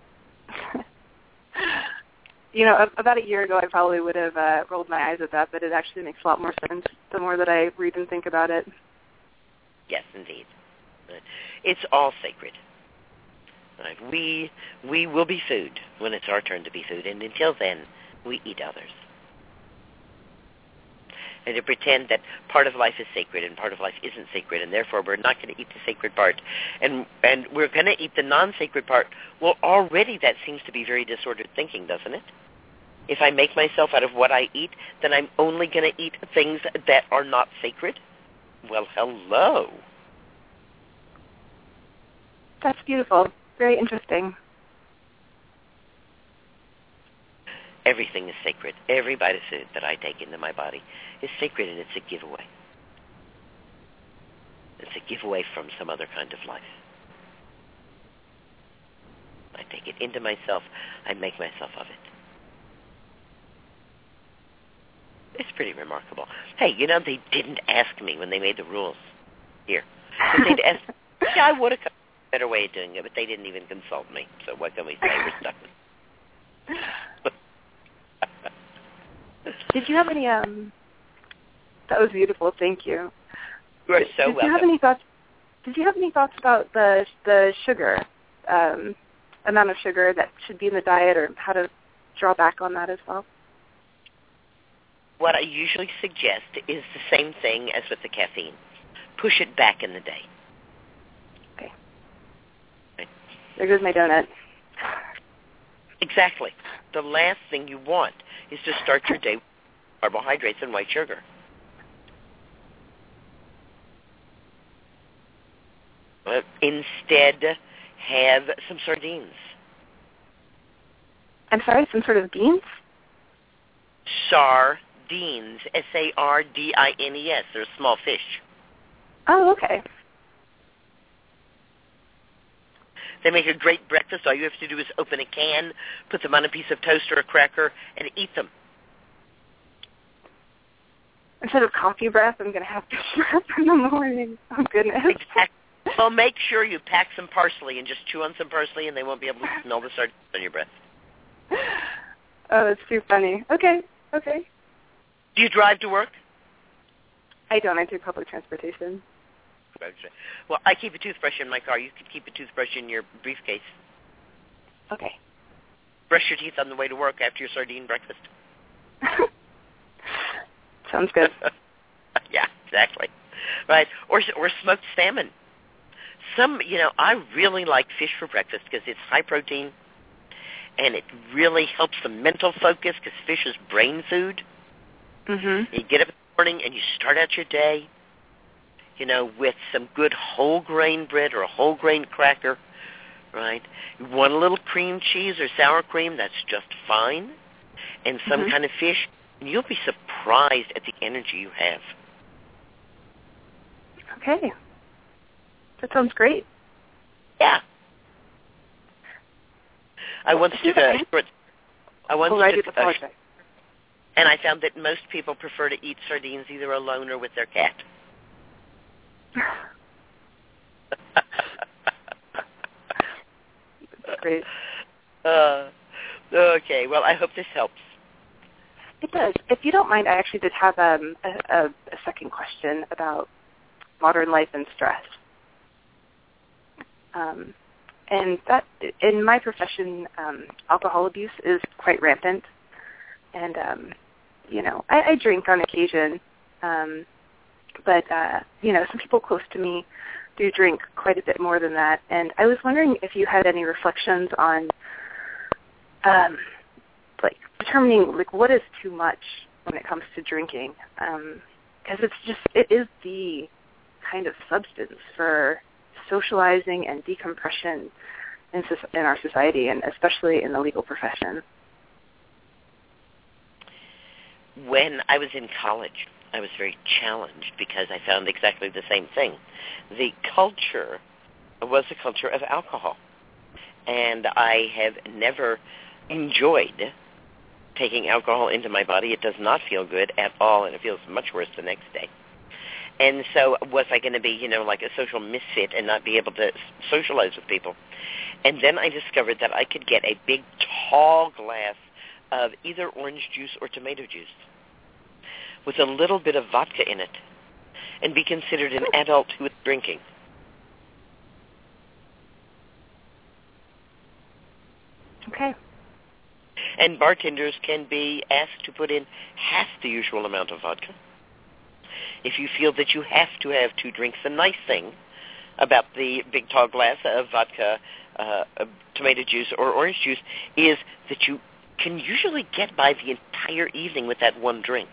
You know, about a year ago, I probably would have uh, rolled my eyes at that, but it actually makes a lot more sense the more that I read and think about it. Yes, indeed. It's all sacred. Right? We we will be food when it's our turn to be food, and until then, we eat others. And to pretend that part of life is sacred and part of life isn't sacred, and therefore we're not going to eat the sacred part, and and we're going to eat the non-sacred part, well, already that seems to be very disordered thinking, doesn't it? If I make myself out of what I eat, then I'm only going to eat things that are not sacred? Well, hello. That's beautiful. Very interesting. Everything is sacred. Every bite of food that I take into my body is sacred, and it's a giveaway. It's a giveaway from some other kind of life. I take it into myself. I make myself of it. It's pretty remarkable. Hey, you know, they didn't ask me when they made the rules here. If they'd asked, yeah, I would have come up with a better way of doing it, but they didn't even consult me. So what can we say? We're stuck with it. Did you have any, um, that was beautiful, thank you. You are did, so did welcome. You have any thoughts, did you have any thoughts about the the sugar, um, amount of sugar that should be in the diet, or how to draw back on that as well? What I usually suggest is the same thing as with the caffeine. Push it back in the day. Okay. Right. There goes my donut. Exactly. The last thing you want is to start your day with carbohydrates and white sugar. But instead, have some sardines. I'm sorry, some sort of beans? Sardines. S A R D I N E S. They're a small fish. Oh, okay. They make a great breakfast. All you have to do is open a can, put them on a piece of toast or a cracker, and eat them. Instead of coffee breath, I'm going to have fish breath in the morning. Oh, goodness. Exactly. Well, make sure you pack some parsley and just chew on some parsley, and they won't be able to smell the sardines on your breath. Oh, that's too funny. Okay, okay. Do you drive to work? I don't. I do public transportation. Well, I keep a toothbrush in my car. You could keep a toothbrush in your briefcase. Okay. Brush your teeth on the way to work after your sardine breakfast. Sounds good. Yeah, exactly. Right. Or or smoked salmon. Some, you know, I really like fish for breakfast because it's high protein, and it really helps the mental focus because fish is brain food. Mm-hmm. You get up in the morning and you start out your day, you know, with some good whole grain bread or a whole grain cracker, right? You want a little cream cheese or sour cream, that's just fine, and some mm-hmm. kind of fish, and you'll be surprised at the energy you have. Okay. That sounds great. Yeah. I once well, did a short, I once oh, I did do a, And I found that most people prefer to eat sardines either alone or with their cat. Great. Uh, okay, well, I hope this helps. It does. If you don't mind, I actually did have um, a, a, a second question about modern life and stress. Um, and that, in my profession, um, alcohol abuse is quite rampant. And, um, you know, I, I drink on occasion, um, but, uh, you know, some people close to me do drink quite a bit more than that. And I was wondering if you had any reflections on, um, like, determining, like, what is too much when it comes to drinking. Um, because it's just, it is the kind of substance for socializing and decompression in, in our society, and especially in the legal profession. When I was in college, I was very challenged because I found exactly the same thing. The culture was a culture of alcohol, and I have never enjoyed taking alcohol into my body. It does not feel good at all, and it feels much worse the next day. And so was I going to be, you know, like a social misfit and not be able to socialize with people? And then I discovered that I could get a big, tall glass of either orange juice or tomato juice with a little bit of vodka in it and be considered an adult who is drinking. Okay. And bartenders can be asked to put in half the usual amount of vodka. If you feel that you have to have two drinks, the nice thing about the big tall glass of vodka, uh, of tomato juice, or orange juice is that you can usually get by the entire evening with that one drink.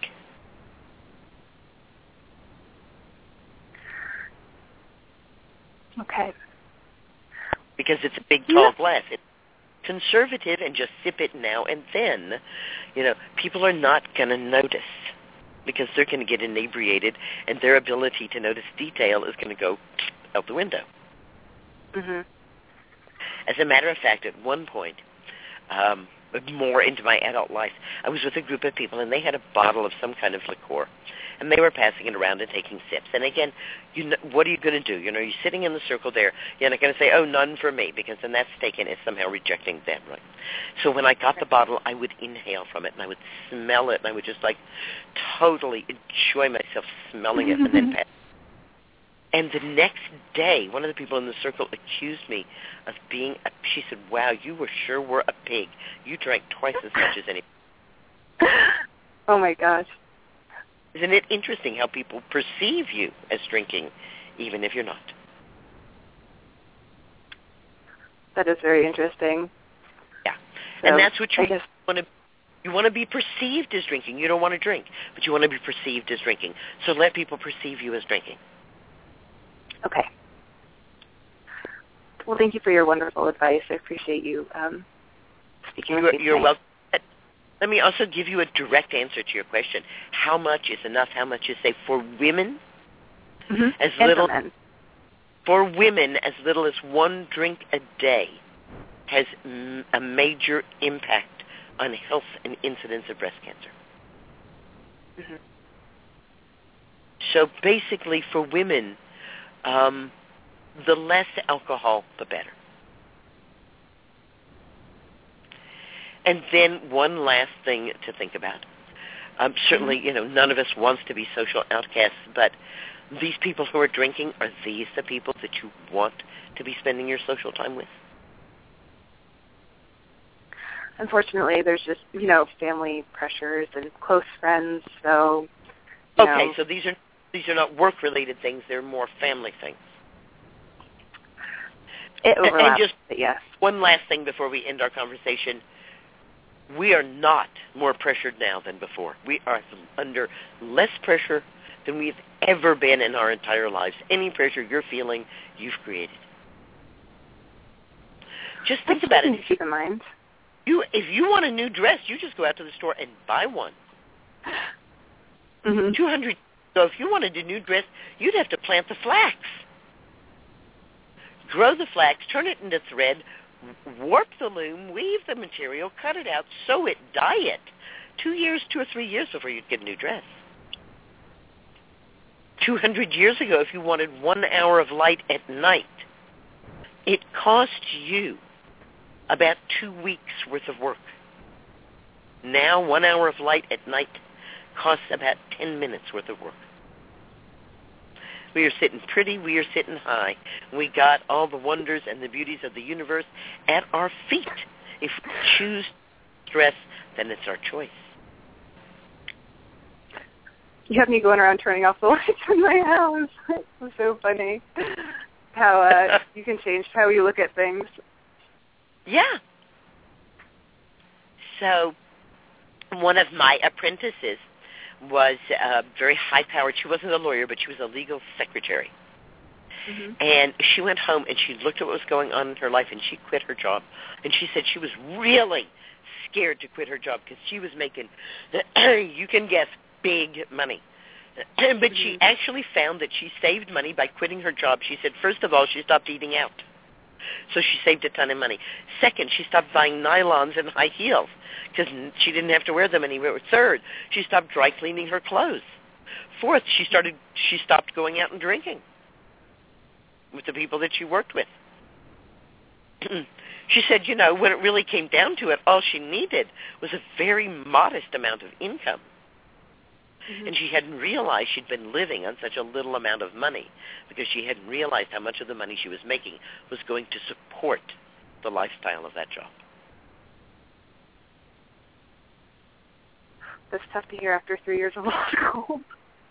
Okay. Because it's a big, tall yeah. glass. It's conservative and just sip it now and then. You know, people are not going to notice because they're going to get inebriated, and their ability to notice detail is going to go out the window. Mm-hmm. As a matter of fact, at one point, um, more into my adult life, I was with a group of people, and they had a bottle of some kind of liqueur, and they were passing it around and taking sips. And again, you know, what are you going to do? You know, you're sitting in the circle there. You're not going to say, oh, none for me, because then that's taken as somehow rejecting them, right? So when I got the bottle, I would inhale from it, and I would smell it, and I would just, like, totally enjoy myself smelling it and then pass. And the next day, one of the people in the circle accused me of being a, she said, wow, you were sure were a pig. You drank twice as much as any. Oh, my gosh. Isn't it interesting how people perceive you as drinking, even if you're not? That is very interesting. Yeah. So, and that's what you guess... want to you want to be perceived as drinking. You don't want to drink, but you want to be perceived as drinking. So let people perceive you as drinking. Okay. Well, thank you for your wonderful advice. I appreciate you um, speaking you're, with me. You're welcome. Let me also give you a direct answer to your question. How much is enough? How much is safe? For women, mm-hmm. as and little for men. For women, as little as one drink a day has m- a major impact on health and incidence of breast cancer. Mm-hmm. So basically, for women, um, the less alcohol, the better. And then one last thing to think about. Um, certainly, you know, none of us wants to be social outcasts, but these people who are drinking, are these the people that you want to be spending your social time with? Unfortunately, there's just, you know, family pressures and close friends, so, you Okay, know. so these are these are not work-related things, they're more family things. It overlaps, and just but yes. One last thing before we end our conversation. We are not more pressured now than before. We are under less pressure than we've ever been in our entire lives. Any pressure you're feeling, you've created. Just think That's about it. To keep in mind. You, if you want a new dress, you just go out to the store and buy one. Mm-hmm. Two hundred. So if you wanted a new dress, you'd have to plant the flax, grow the flax, turn it into thread, warp the loom, weave the material, cut it out, sew it, dye it, two years, two or three years before you'd get a new dress. two hundred years ago, if you wanted one hour of light at night, it cost you about two weeks' worth of work. Now, one hour of light at night costs about ten minutes worth of work. We are sitting pretty, we are sitting high. We got all the wonders and the beauties of the universe at our feet. If we choose dress, then it's our choice. You have me going around turning off the lights in my house. It's so funny how uh, you can change how you look at things. Yeah. So one of my apprentices was uh, very high-powered. She wasn't a lawyer, but she was a legal secretary. Mm-hmm. And she went home and she looked at what was going on in her life, and she quit her job. And she said she was really scared to quit her job because she was making, you can guess, big money. But mm-hmm. she actually found that she saved money by quitting her job. She said, first of all, she stopped eating out. So she saved a ton of money. Second, she stopped buying nylons and high heels because she didn't have to wear them anymore. Third, she stopped dry cleaning her clothes. Fourth, she started. She stopped going out and drinking with the people that she worked with. She said, you know, when it really came down to it, all she needed was a very modest amount of income. Mm-hmm. And she hadn't realized she'd been living on such a little amount of money because she hadn't realized how much of the money she was making was going to support the lifestyle of that job. That's tough to hear after three years of law school.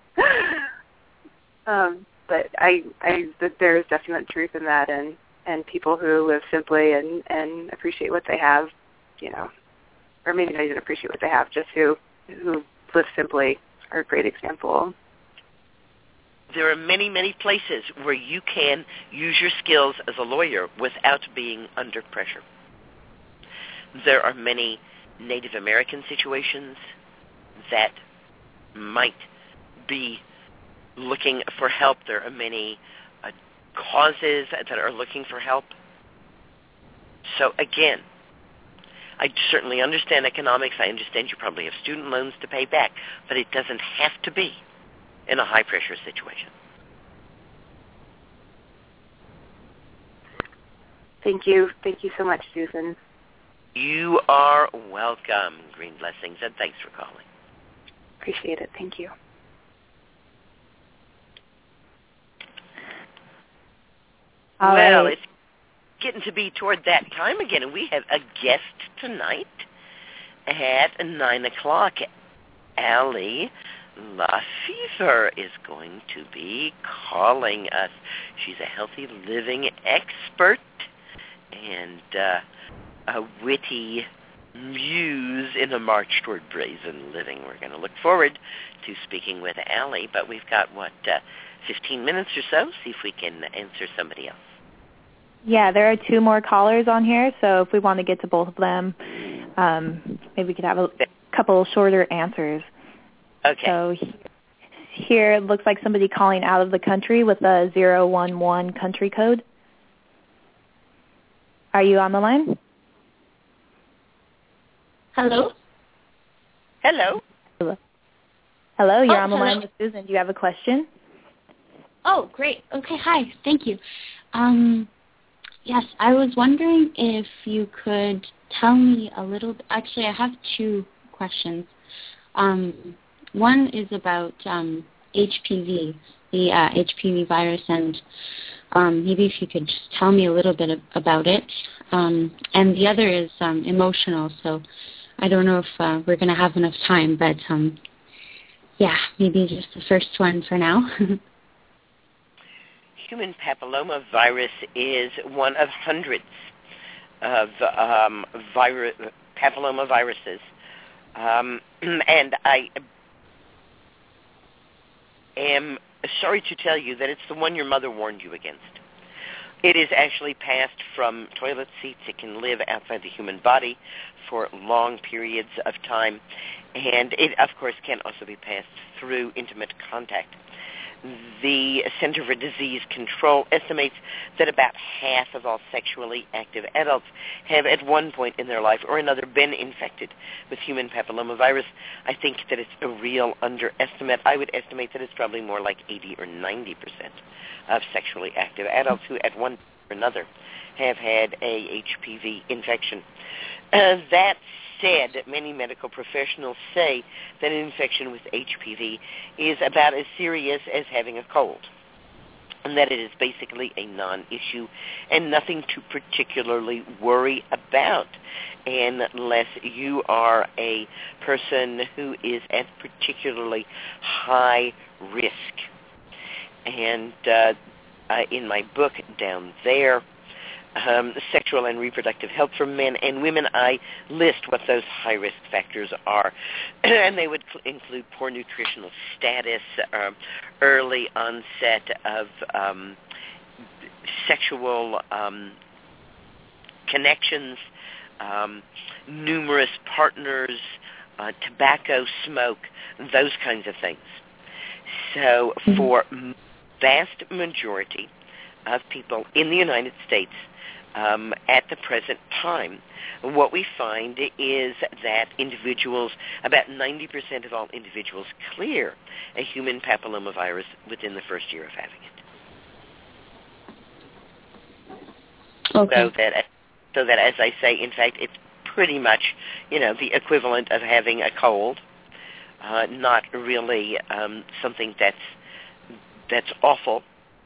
um, but I, I, that there is definite truth in that, and, and people who live simply and, and appreciate what they have, you know, or maybe not even appreciate what they have, just who, who live simply are a great example. There are many, many places where you can use your skills as a lawyer without being under pressure. There are many Native American situations that might be looking for help. There are many uh, causes that are looking for help. So again, I certainly understand economics. I understand you probably have student loans to pay back, but it doesn't have to be in a high-pressure situation. Thank you. Thank you so much, Susan. You are welcome. Green blessings, and thanks for calling. Appreciate it. Thank you. All well, right. it's getting to be toward that time again, and we have a guest tonight at nine o'clock. Allie LaFever is going to be calling us. She's a healthy living expert and uh, a witty muse in a march toward brazen living. We're going to look forward to speaking with Allie, but we've got, what, uh, fifteen minutes or so? See if we can answer somebody else. Yeah, there are two more callers on here, so if we want to get to both of them, um, maybe we could have a couple shorter answers. Okay. So here it looks like somebody calling out of the country with a zero one one country code. Are you on the line? Hello? Hello. Hello, Hello you're oh, on the hello. line with Susan. Do you have a question? Oh, great. Okay, hi. Thank you. Um, yes, I was wondering if you could tell me a little bit. Actually, I have two questions. Um, one is about um, H P V, the uh, H P V virus, and um, maybe if you could just tell me a little bit of, about it. Um, and the other is um, emotional, so I don't know if uh, we're going to have enough time, but um, yeah, maybe just the first one for now. Human papillomavirus is one of hundreds of um, vir- papillomaviruses. Um, and I am sorry to tell you that it's the one your mother warned you against. It is actually passed from toilet seats. It can live outside the human body for long periods of time. And it, of course, can also be passed through intimate contact. the Center for Disease Control estimates that about half of all sexually active adults have at one point in their life or another been infected with human papillomavirus. I think that it's a real underestimate. I would estimate that it's probably more like eighty or ninety percent of sexually active adults who at one point or another have had a H P V infection. Uh, that said, many medical professionals say that an infection with H P V is about as serious as having a cold, and that it is basically a non-issue and nothing to particularly worry about unless you are a person who is at particularly high risk. And uh, uh, in my book down there, Um, sexual and reproductive health for men and women, I list what those high-risk factors are, and they would cl- include poor nutritional status, um, early onset of um, sexual um, connections, um, numerous partners, uh, tobacco smoke, those kinds of things. So for vast majority of people in the United States, Um, at the present time, what we find is that individuals, about ninety percent of all individuals, clear a human papillomavirus within the first year of having it. Okay. So that, so that, as I say, in fact, it's pretty much, you know, the equivalent of having a cold, uh, not really um, something that's that's awful,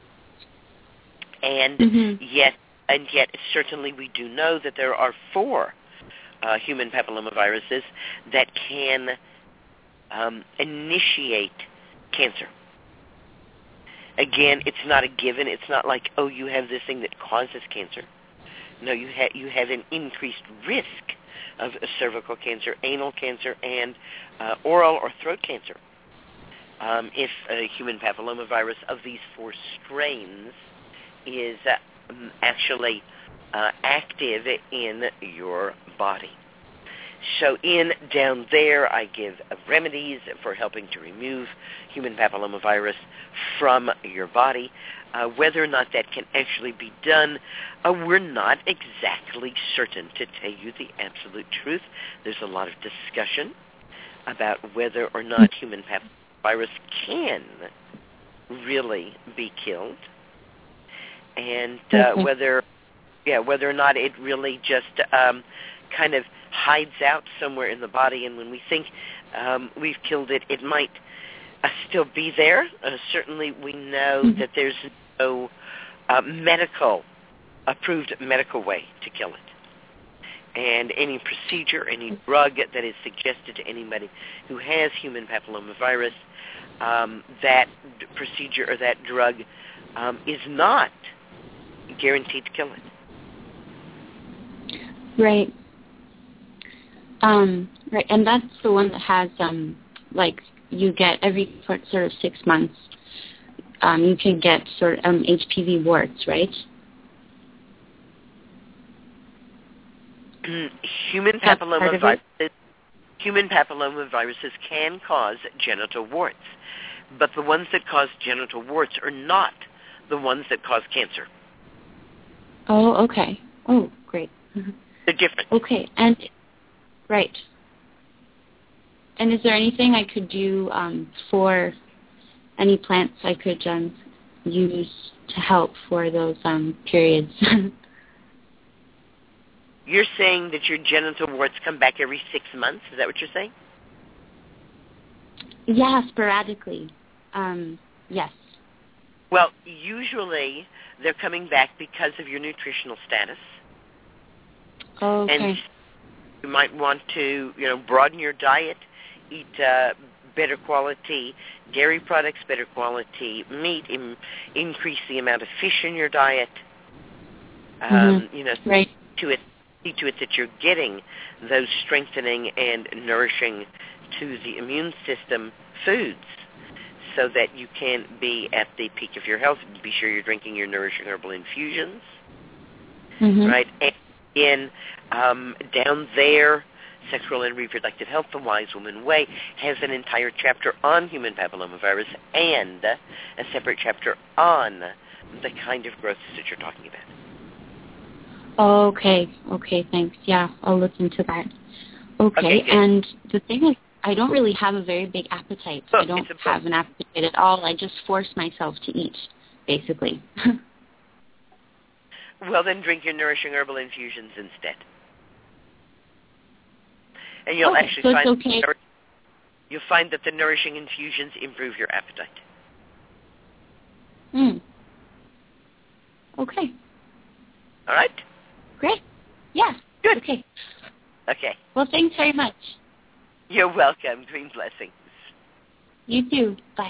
and mm-hmm. yet. And yet, certainly we do know that there are four uh, human papillomaviruses that can um, initiate cancer. Again, it's not a given. It's not like, oh, you have this thing that causes cancer. No, you, ha- you have an increased risk of cervical cancer, anal cancer, and uh, oral or throat cancer. Um, if a human papillomavirus of these four strains is uh, actually uh, active in your body. So in down there, I give remedies for helping to remove human papillomavirus from your body. Uh, whether or not that can actually be done, uh, we're not exactly certain. To tell you the absolute truth, there's a lot of discussion about whether or not human papillomavirus can really be killed. And uh, okay. whether, yeah, whether or not it really just um, kind of hides out somewhere in the body, and when we think um, we've killed it, it might uh, still be there. Uh, certainly, we know mm-hmm. that there's no uh, medical approved medical way to kill it. And any procedure, any drug that is suggested to anybody who has human papillomavirus, um, that d- procedure or that drug um, is not guaranteed to kill it. Right. Um, right, and that's the one that has, um, like, you get every sort of six months, um, you can get sort of um, H P V warts, right? Human papillomaviruses, human papillomaviruses can cause genital warts, but the ones that cause genital warts are not the ones that cause cancer. Oh, okay. Oh, great. Mm-hmm. They're different. Okay, and right. And is there anything I could do um, for any plants I could um, use to help for those um, periods? You're saying that your genital warts come back every six months? Is that what you're saying? Yeah, sporadically. Um, yes. Well, usually they're coming back because of your nutritional status. Oh, okay. And you might want to, you know, broaden your diet, eat uh, better quality dairy products, better quality meat, in, increase the amount of fish in your diet. Um, mm-hmm. You know, right. to it, see to it that you're getting those strengthening and nourishing to the immune system foods, so that you can be at the peak of your health. Be sure you're drinking your nourishing herbal infusions, mm-hmm. right? And in um, down there, Sexual and Reproductive Health, The Wise Woman Way, has an entire chapter on human papillomavirus and a separate chapter on the kind of growths that you're talking about. Okay, okay, thanks. Yeah, I'll look into that. Okay, okay and the thing is, I don't really have a very big appetite. Oh, I don't have an appetite at all. I just force myself to eat, basically. Well, then drink your nourishing herbal infusions instead. And you'll okay, actually so find it's okay. that you'll find that the nourishing infusions improve your appetite. Hmm. Okay. All right? Great. Yeah. Good. Okay. Okay. Well, thanks very much. You're welcome. Green blessings. You too. Bye.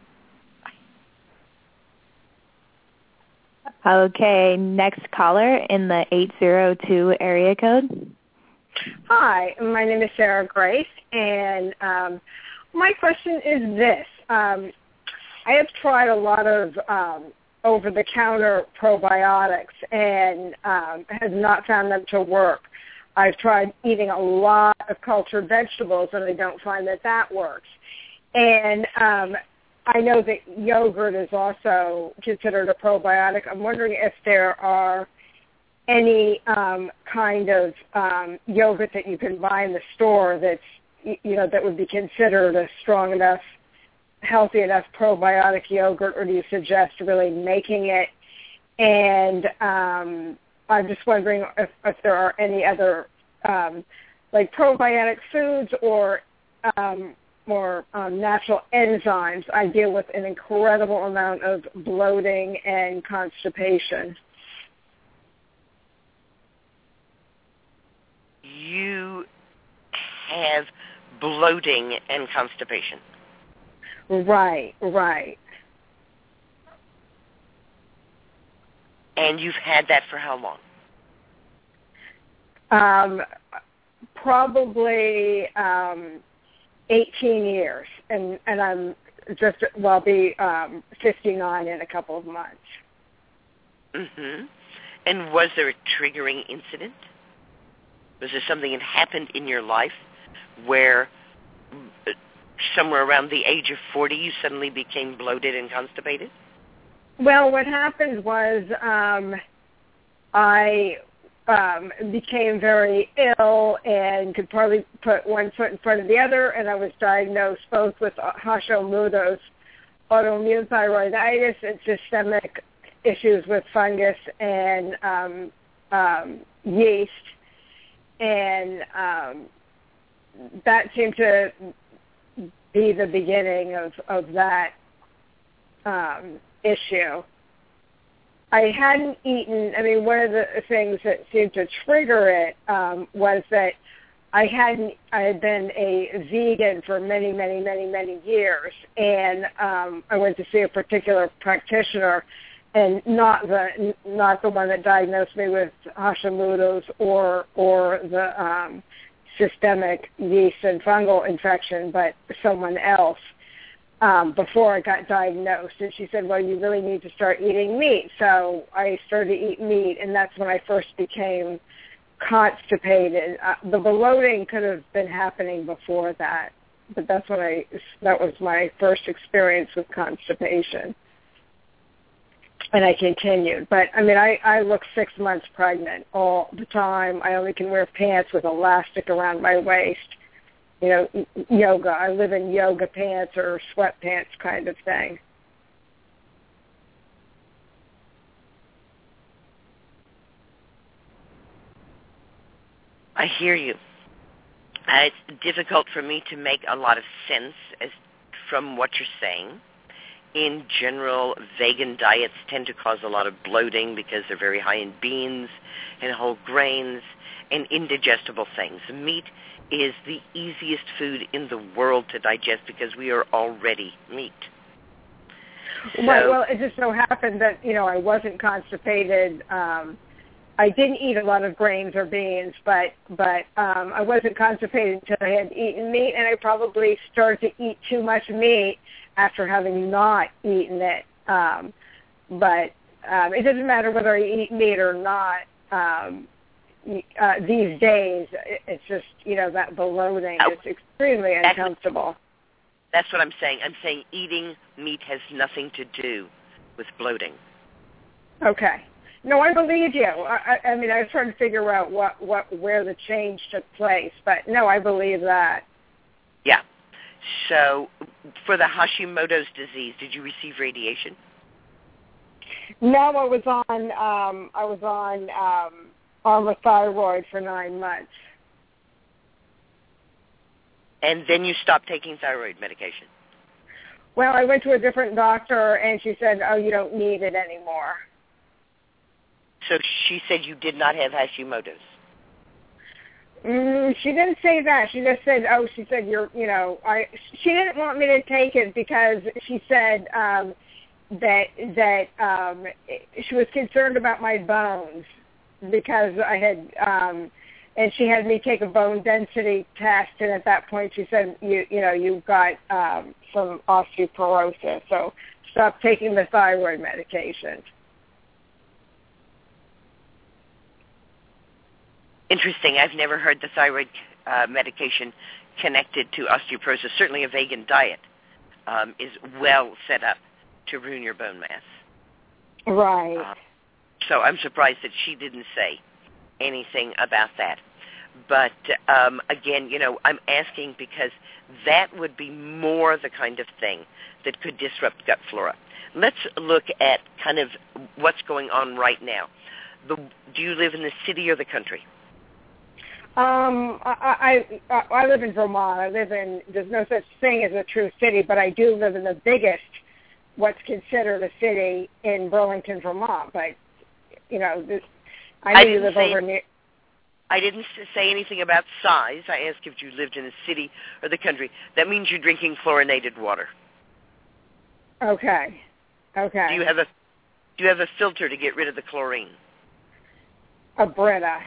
Okay, next caller in the eight zero two area code. Hi, my name is Sarah Grace, and um, my question is this. Um, I have tried a lot of um, over-the-counter probiotics and um, have not found them to work. I've tried eating a lot of cultured vegetables, and I don't find that that works. And um, I know that yogurt is also considered a probiotic. I'm wondering if there are any um, kind of um, yogurt that you can buy in the store that's, you know, that would be considered a strong enough, healthy enough probiotic yogurt, or do you suggest really making it? And um, I'm just wondering if, if there are any other um, like probiotic foods or um, more um, natural enzymes. I deal with an incredible amount of bloating and constipation. You have bloating and constipation. Right, right. And you've had that for how long? Um, probably um, eighteen years, and, and I'm just, well, I'll be um, fifty-nine in a couple of months. Mm-hmm. And was there a triggering incident? Was there something that happened in your life where somewhere around the age of forty you suddenly became bloated and constipated? Well, what happened was um, I um, became very ill and could probably put one foot in front of the other, and I was diagnosed both with Hashimoto's, autoimmune thyroiditis, and systemic issues with fungus and um, um, yeast. And um, that seemed to be the beginning of, of that um, issue. I hadn't eaten, I mean, one of the things that seemed to trigger it um, was that I hadn't, I had been a vegan for many, many, many, many years, and um, I went to see a particular practitioner, and not the not the one that diagnosed me with Hashimoto's or or the um, systemic yeast and fungal infection, but someone else um, before I got diagnosed. And she said, well, you really need to start eating meat. So I started to eat meat, and that's when I first became constipated. Uh, the bloating could have been happening before that, but that's when I that was my first experience with constipation. And I continued. But, I mean, I, I look six months pregnant all the time. I only can wear pants with elastic around my waist. You know, yoga. I live in yoga pants or sweatpants kind of thing. I hear you. Uh, it's difficult for me to make a lot of sense as from what you're saying. In general, vegan diets tend to cause a lot of bloating because they're very high in beans and whole grains and indigestible things. Meat is the easiest food in the world to digest because we are already meat. So, right, well, it just so happened that, you know, I wasn't constipated. Um, I didn't eat a lot of grains or beans, but but um, I wasn't constipated until I had eaten meat, and I probably started to eat too much meat after having not eaten it. Um, but um, it doesn't matter whether I eat meat or not. Um, uh, these days, it's just, you know, that bloating Oh, is extremely that's, uncomfortable. That's what I'm saying. I'm saying eating meat has nothing to do with bloating. Okay. No, I believe you. I, I mean, I was trying to figure out what, what where the change took place, but no, I believe that. Yeah. So, for the Hashimoto's disease, did you receive radiation? No, I was on um, I was on um, Armor-Thyroid for nine months. And then you stopped taking thyroid medication? Well, I went to a different doctor, and she said, "Oh, you don't need it anymore." So she said you did not have Hashimoto's? Mm, she didn't say that. She just said, "Oh, she said you're, you know, I." She didn't want me to take it because she said um, that that um, she was concerned about my bones because I had, um, and she had me take a bone density test, and at that point she said, "You, you know, you've got um, some osteoporosis, so stop taking the thyroid medication." Interesting. I've never heard the thyroid uh, medication connected to osteoporosis. Certainly a vegan diet um, is well set up to ruin your bone mass. Right. Uh, so I'm surprised that she didn't say anything about that. But, um, again, you know, I'm asking because that would be more the kind of thing that could disrupt gut flora. Let's look at kind of what's going on right now. The, do you live in the city or the country? Um, I, I I live in Vermont. I live in, there's no such thing as a true city, but I do live in the biggest, what's considered a city in Burlington, Vermont. But, you know, this, I know I you live say, over near. I didn't say anything about size. I asked if you lived in the city or the country. That means you're drinking fluorinated water. Okay. Okay. Do you have a Do you have a filter to get rid of the chlorine? A Brita.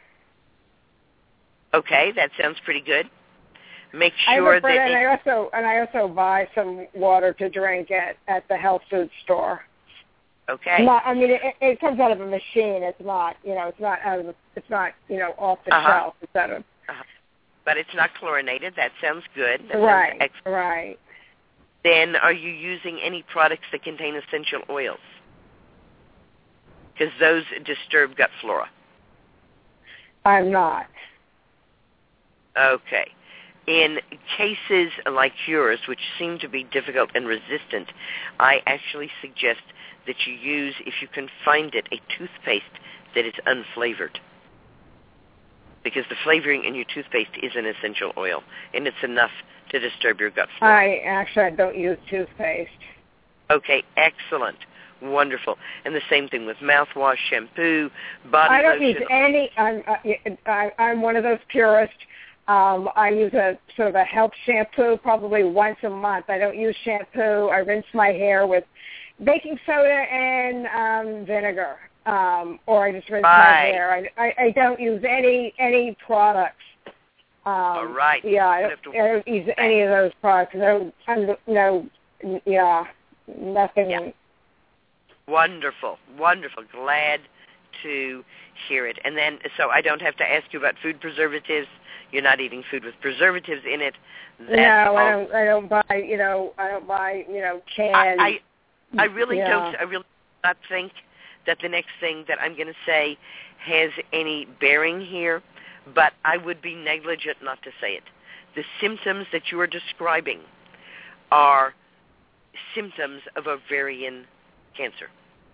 Okay, that sounds pretty good. Make I sure have a Brita, that and I also and I also buy some water to drink at at the health food store. Okay. Not, I mean, it, it comes out of a machine. It's not, you know, it's not out of, the, it's not, you know, off the uh-huh. shelf. It's out of. Uh-huh. But it's not chlorinated. That sounds good. That right. Sounds excellent. Right. Then, are you using any products that contain essential oils? Because those disturb gut flora. I'm not. Okay. In cases like yours, which seem to be difficult and resistant, I actually suggest that you use, if you can find it, a toothpaste that is unflavored. Because the flavoring in your toothpaste is an essential oil, and it's enough to disturb your gut flora. I actually I don't use toothpaste. Okay, excellent. Wonderful. And the same thing with mouthwash, shampoo, body I don't lotion. use any. I'm, I, I'm one of those purists. Um, I use a sort of a health shampoo probably once a month. I don't use shampoo. I rinse my hair with baking soda and um, vinegar, um, or I just rinse right. my hair. I, I, I don't use any any products. Um, All right. Yeah, I don't, I don't use any of those products. No, no, yeah, nothing. Yeah. Wonderful, wonderful. Glad to hear it. And then, so I don't have to ask you about food preservatives. You're not eating food with preservatives in it. That's no, all. I don't. I don't buy. You know, I don't buy. You know, canned. I, I, I really yeah. don't. I really do not think that the next thing that I'm going to say has any bearing here. But I would be negligent not to say it. The symptoms that you are describing are symptoms of ovarian cancer.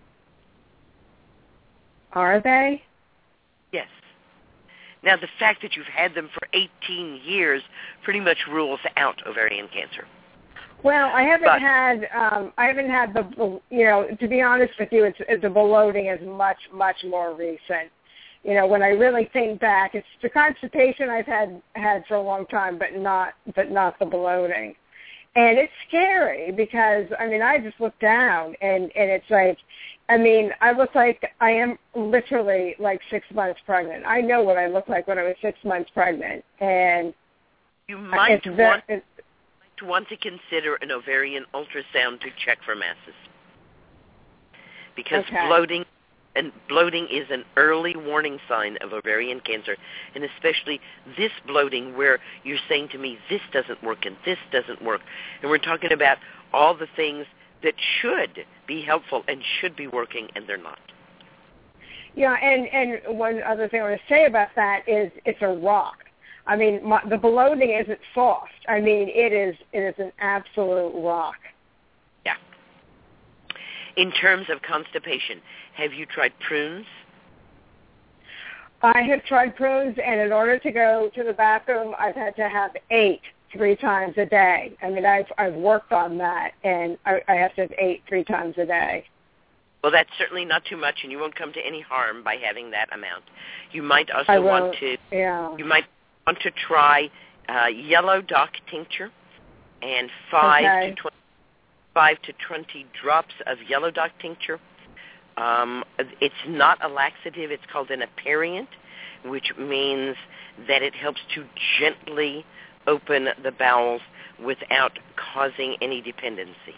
Are they? Yes. Now, the fact that you've had them for eighteen years pretty much rules out ovarian cancer. Well, I haven't but, had, um, I haven't had the, you know, to be honest with you, it's, the bloating is much, much more recent. You know, when I really think back, it's the constipation I've had had for a long time, but not, but not the bloating. And it's scary because, I mean, I just look down and, and it's like, I mean, I look like I am literally like six months pregnant. I know what I look like when I was six months pregnant. And you might it's want, it's, want to consider an ovarian ultrasound to check for masses. Because okay. bloating and bloating is an early warning sign of ovarian cancer, and especially this bloating where you're saying to me, this doesn't work and this doesn't work. And we're talking about all the things that should be helpful and should be working, and they're not. Yeah, and, and one other thing I want to say about that is it's a rock. I mean, my, the bloating isn't soft. I mean, it is it is an absolute rock. Yeah. In terms of constipation, have you tried prunes? I have tried prunes, and in order to go to the bathroom, I've had to have eight three times a day. I mean, I've I've worked on that, and I, I have to have eight three times a day. Well, that's certainly not too much, and you won't come to any harm by having that amount. You might also want to. Yeah. You might want to try uh, yellow dock tincture, and five okay. to twenty, five to twenty drops of yellow dock tincture. Um, it's not a laxative; it's called an aperient, which means that it helps to gently open the bowels without causing any dependency.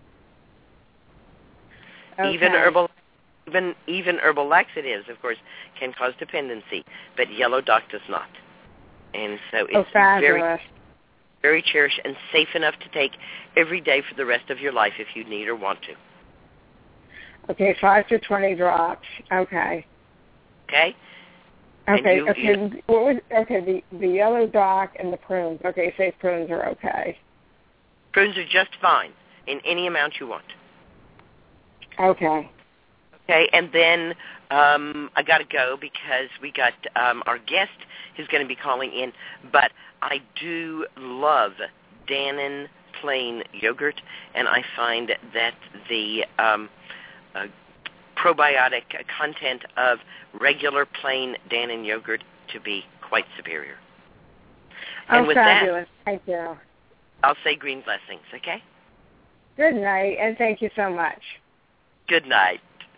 Okay. Even herbal, even even herbal laxatives, of course, can cause dependency, but yellow dock does not. And so it's oh, fabulous. very, very cherished and safe enough to take every day for the rest of your life if you need or want to. Okay, five to twenty drops. Okay. Okay. Okay. You, okay. you, what was okay? The the yellow dock and the prunes. Okay, say prunes are okay. Prunes are just fine in any amount you want. Okay. Okay, and then um, I got to go because we got um, our guest who's going to be calling in. But I do love Dannon plain yogurt, and I find that the um, uh, probiotic content of regular plain Dannon yogurt to be quite superior. Oh, and with fabulous. that, thank you. I'll say green blessings, okay? Good night, and thank you so much. Good night.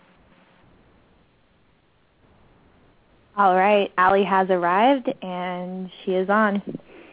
All right, Allie has arrived, and she is on.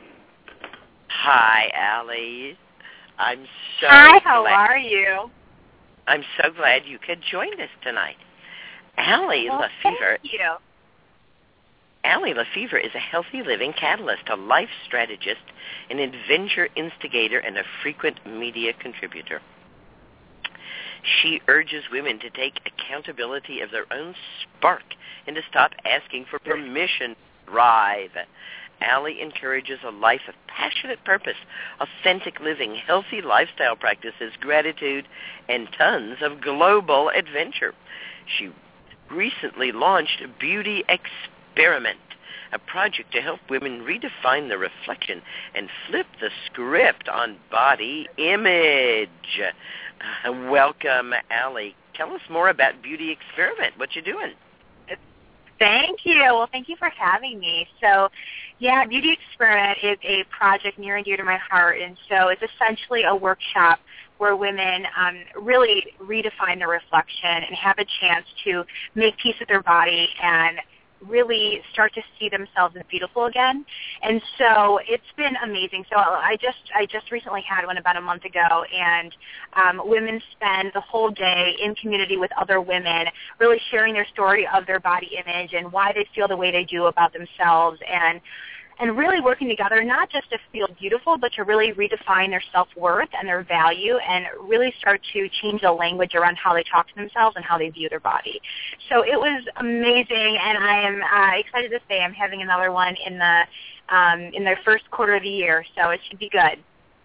Hi, Allie. I'm so Hi, how glad. are you? I'm so glad you could join us tonight. Allie well, Lefevre. Thank you. Allie Lefevre is a healthy living catalyst, a life strategist, an adventure instigator, and a frequent media contributor. She urges women to take accountability of their own spark and to stop asking for permission to thrive. Allie encourages a life of passionate purpose, authentic living, healthy lifestyle practices, gratitude, and tons of global adventure. She recently launched Beauty Experiment, a project to help women redefine their reflection and flip the script on body image. Uh, welcome, Allie. Tell us more about Beauty Experiment. What you doing? Thank you. Well, thank you for having me. So, yeah, Beauty Experiment is a project near and dear to my heart, and so it's essentially a workshop where women um, really redefine their reflection and have a chance to make peace with their body and really start to see themselves as beautiful again. And so it's been amazing. So I just I just recently had one about a month ago, and um, women spend the whole day in community with other women, really sharing their story of their body image and why they feel the way they do about themselves, and and really working together not just to feel beautiful, but to really redefine their self-worth and their value and really start to change the language around how they talk to themselves and how they view their body. So it was amazing, and I am uh, excited to say I'm having another one in the um, in the first quarter of the year, so it should be good.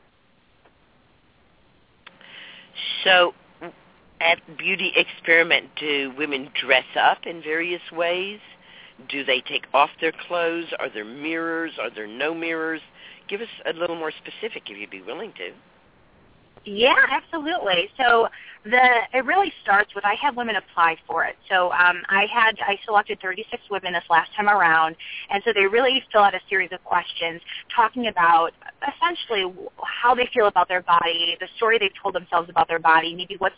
So at Beauty Experiment, do women dress up in various ways? Do they take off their clothes? Are there mirrors? Are there no mirrors? Give us a little more specific if you'd be willing to. Yeah, absolutely. So the it really starts with I have women apply for it. So um, I had I selected thirty-six women this last time around, and so they really fill out a series of questions talking about essentially how they feel about their body, the story they've told themselves about their body, maybe what's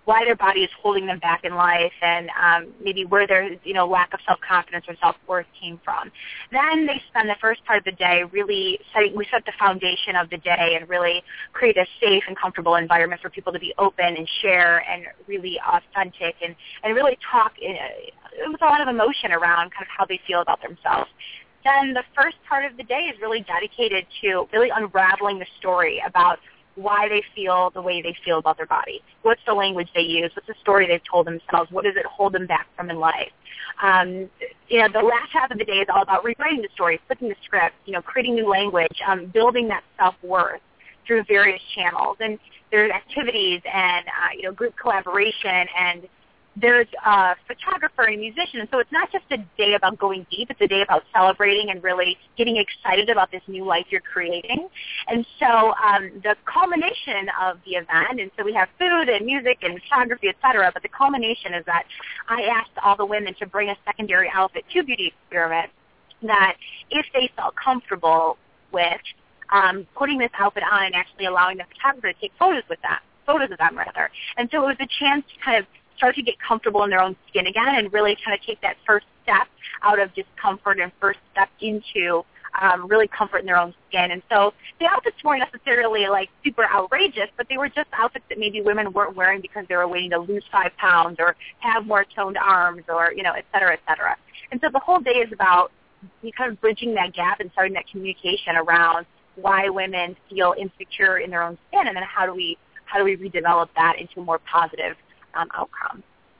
why their body is holding them back in life, and um, maybe where their you know lack of self-confidence or self-worth came from. Then they spend the first part of the day really setting, we set the foundation of the day and really create a safe and comfortable environment for people to be open and share and really authentic and, and really talk in a, with a lot of emotion around kind of how they feel about themselves. Then the first part of the day is really dedicated to really unraveling the story about why they feel the way they feel about their body. What's the language they use? What's the story they've told themselves? What does it hold them back from in life? Um, you know, the last half of the day is all about rewriting the story, flipping the script, you know, creating new language, um, building that self-worth through various channels. And there's activities and, uh, you know, group collaboration, and there's a photographer and a musician. And so it's not just a day about going deep. It's a day about celebrating and really getting excited about this new life you're creating. And so um, the culmination of the event, and so we have food and music and photography, et cetera, but the culmination is that I asked all the women to bring a secondary outfit to Beauty Experiment that if they felt comfortable with um, putting this outfit on and actually allowing the photographer to take photos with that, photos of them rather. And so it was a chance to kind of start to get comfortable in their own skin again and really kind of take that first step out of discomfort and first step into um, really comfort in their own skin. And so the outfits weren't necessarily like super outrageous, but they were just outfits that maybe women weren't wearing because they were waiting to lose five pounds or have more toned arms or, you know, et cetera, et cetera. And so the whole day is about kind of bridging that gap and starting that communication around why women feel insecure in their own skin, and then how do we how do we redevelop that into a more positive Um, outcome.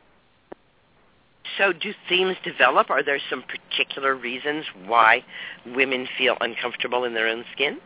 So do themes develop? Are there some particular reasons why women feel uncomfortable in their own skin?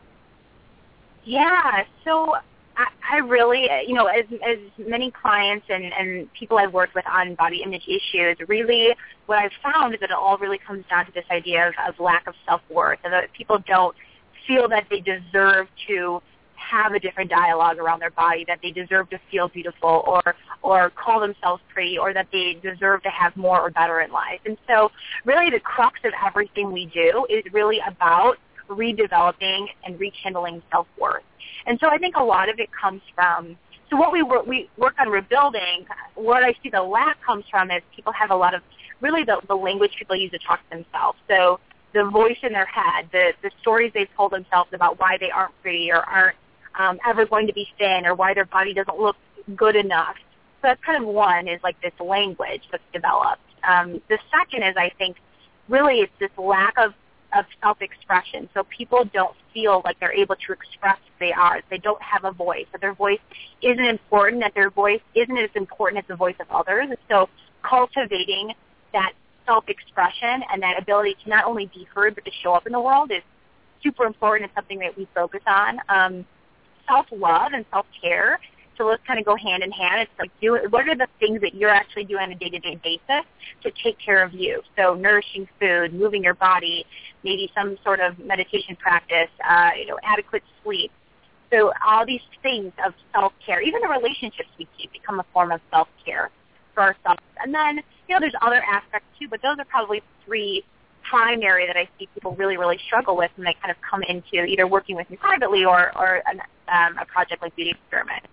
Yeah, so I, I really, you know, as, as many clients and, and people I've worked with on body image issues, really what I've found is that it all really comes down to this idea of, of lack of self-worth, and that people don't feel that they deserve to have a different dialogue around their body, that they deserve to feel beautiful or or call themselves pretty, or that they deserve to have more or better in life. And so really the crux of everything we do is really about redeveloping and rekindling self-worth. And so I think a lot of it comes from, so what we work, we work on rebuilding, what I see the lack comes from is people have a lot of, really the, the language people use to talk to themselves. So the voice in their head, the, the stories they've told themselves about why they aren't pretty or aren't Um, ever going to be thin, or why their body doesn't look good enough. So that's kind of one, is like this language that's developed. Um, the second is, I think, really it's this lack of, of self-expression. So people don't feel like they're able to express who they are. They don't have a voice. That their voice isn't important, that their voice isn't as important as the voice of others. And so cultivating that self-expression and that ability to not only be heard but to show up in the world is super important. It's something that we focus on. Um, self-love and self-care, so let's kind of go hand in hand. It's like, do, what are the things that you're actually doing on a day-to-day basis to take care of you? So nourishing food, moving your body, maybe some sort of meditation practice, uh, you know, adequate sleep. So all these things of self-care, even the relationships we keep become a form of self-care for ourselves. And then, you know, there's other aspects too, but those are probably three primary that I see people really, really struggle with when they kind of come into either working with me privately or, or an, um, a project like Beauty Experiment.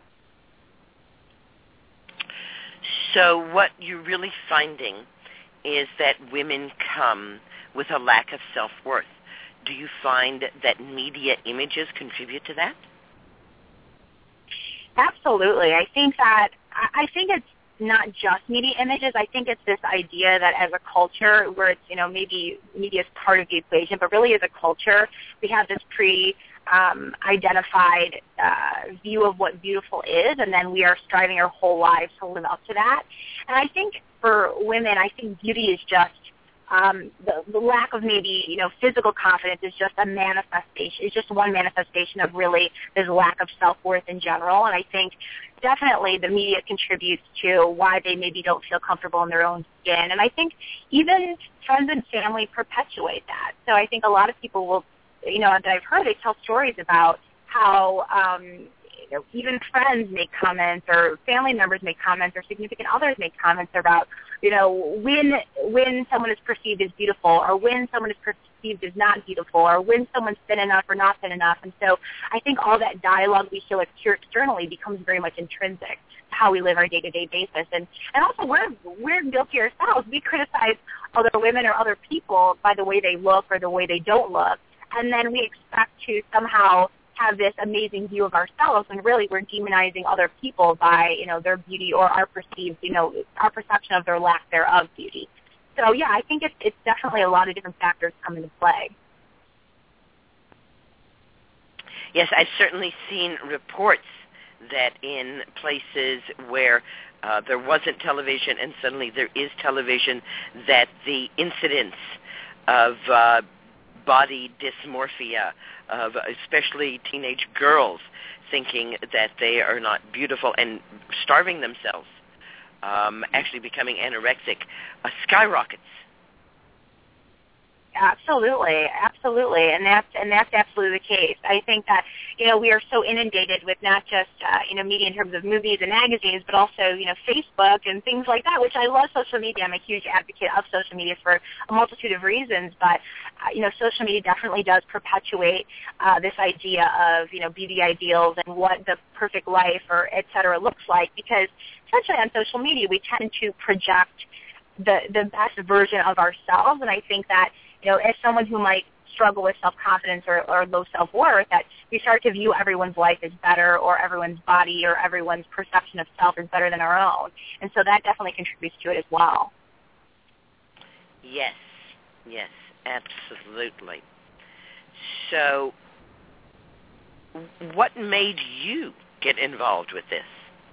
So what you're really finding is that women come with a lack of self-worth. Do you find that media images contribute to that? Absolutely. I think that, I think it's not just media images. I think it's this idea that as a culture, where it's, you know, maybe media is part of the equation, but really as a culture, we have this pre-identified um, uh, view of what beautiful is, and then we are striving our whole lives to live up to that. And I think for women, I think beauty is just um, the, the lack of maybe, you know, physical confidence is just a manifestation. It's just one manifestation of really this lack of self-worth in general. And I think definitely the media contributes to why they maybe don't feel comfortable in their own skin. And I think even friends and family perpetuate that. So I think a lot of people will, you know, that I've heard, they tell stories about how um, you know, even friends make comments, or family members make comments, or significant others make comments about, you know, when when someone is perceived as beautiful, or when someone is perceived as not beautiful, or when someone's thin enough or not thin enough. And so I think all that dialogue we hear externally becomes very much intrinsic to how we live our day-to-day basis. And, and also we're, we're guilty ourselves. We criticize other women or other people by the way they look or the way they don't look. And then we expect to somehow have this amazing view of ourselves, when really we're demonizing other people by, you know, their beauty or our perceived, you know, our perception of their lack thereof beauty. So yeah, I think it's it's definitely a lot of different factors come into play. Yes, I've certainly seen reports that in places where uh, there wasn't television and suddenly there is television, that the incidence of uh, body dysmorphia, of especially teenage girls thinking that they are not beautiful and starving themselves, um, actually becoming anorexic, uh, skyrockets. Absolutely, absolutely, and that's and that's absolutely the case. I think that, you know, we are so inundated with not just uh, you know, media in terms of movies and magazines, but also, you know, Facebook and things like that. Which I love social media. I'm a huge advocate of social media for a multitude of reasons. But uh, you know, social media definitely does perpetuate uh, this idea of, you know, beauty ideals and what the perfect life or et cetera looks like. Because essentially on social media we tend to project the the best version of ourselves, and I think that, you know, as someone who might struggle with self-confidence or, or low self-worth, that we start to view everyone's life as better, or everyone's body or everyone's perception of self is better than our own. And so that definitely contributes to it as well. Yes, yes, absolutely. So what made you get involved with this?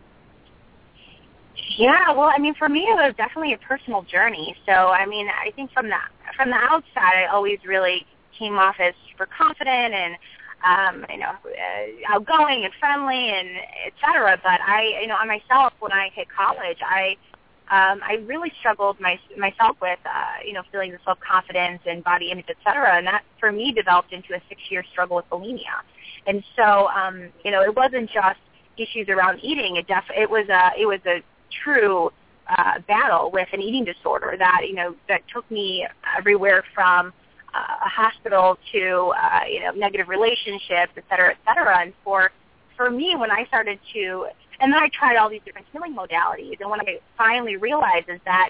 Yeah, well, I mean, for me, it was definitely a personal journey. So, I mean, I think from the from the outside, I always really came off as super confident and, um, you know, uh, outgoing and friendly and et cetera. But I, you know, on myself, when I hit college, I um, I really struggled my, myself with, uh, you know, feelings of self-confidence and body image, et cetera. And that, for me, developed into a six-year struggle with bulimia. And so, um, you know, it wasn't just issues around eating. It def- it was a it was a true uh, battle with an eating disorder that, you know, that took me everywhere from uh, a hospital to, uh, you know, negative relationships, et cetera, et cetera. And for, for me, when I started to, and then I tried all these different healing modalities, and what I finally realized is that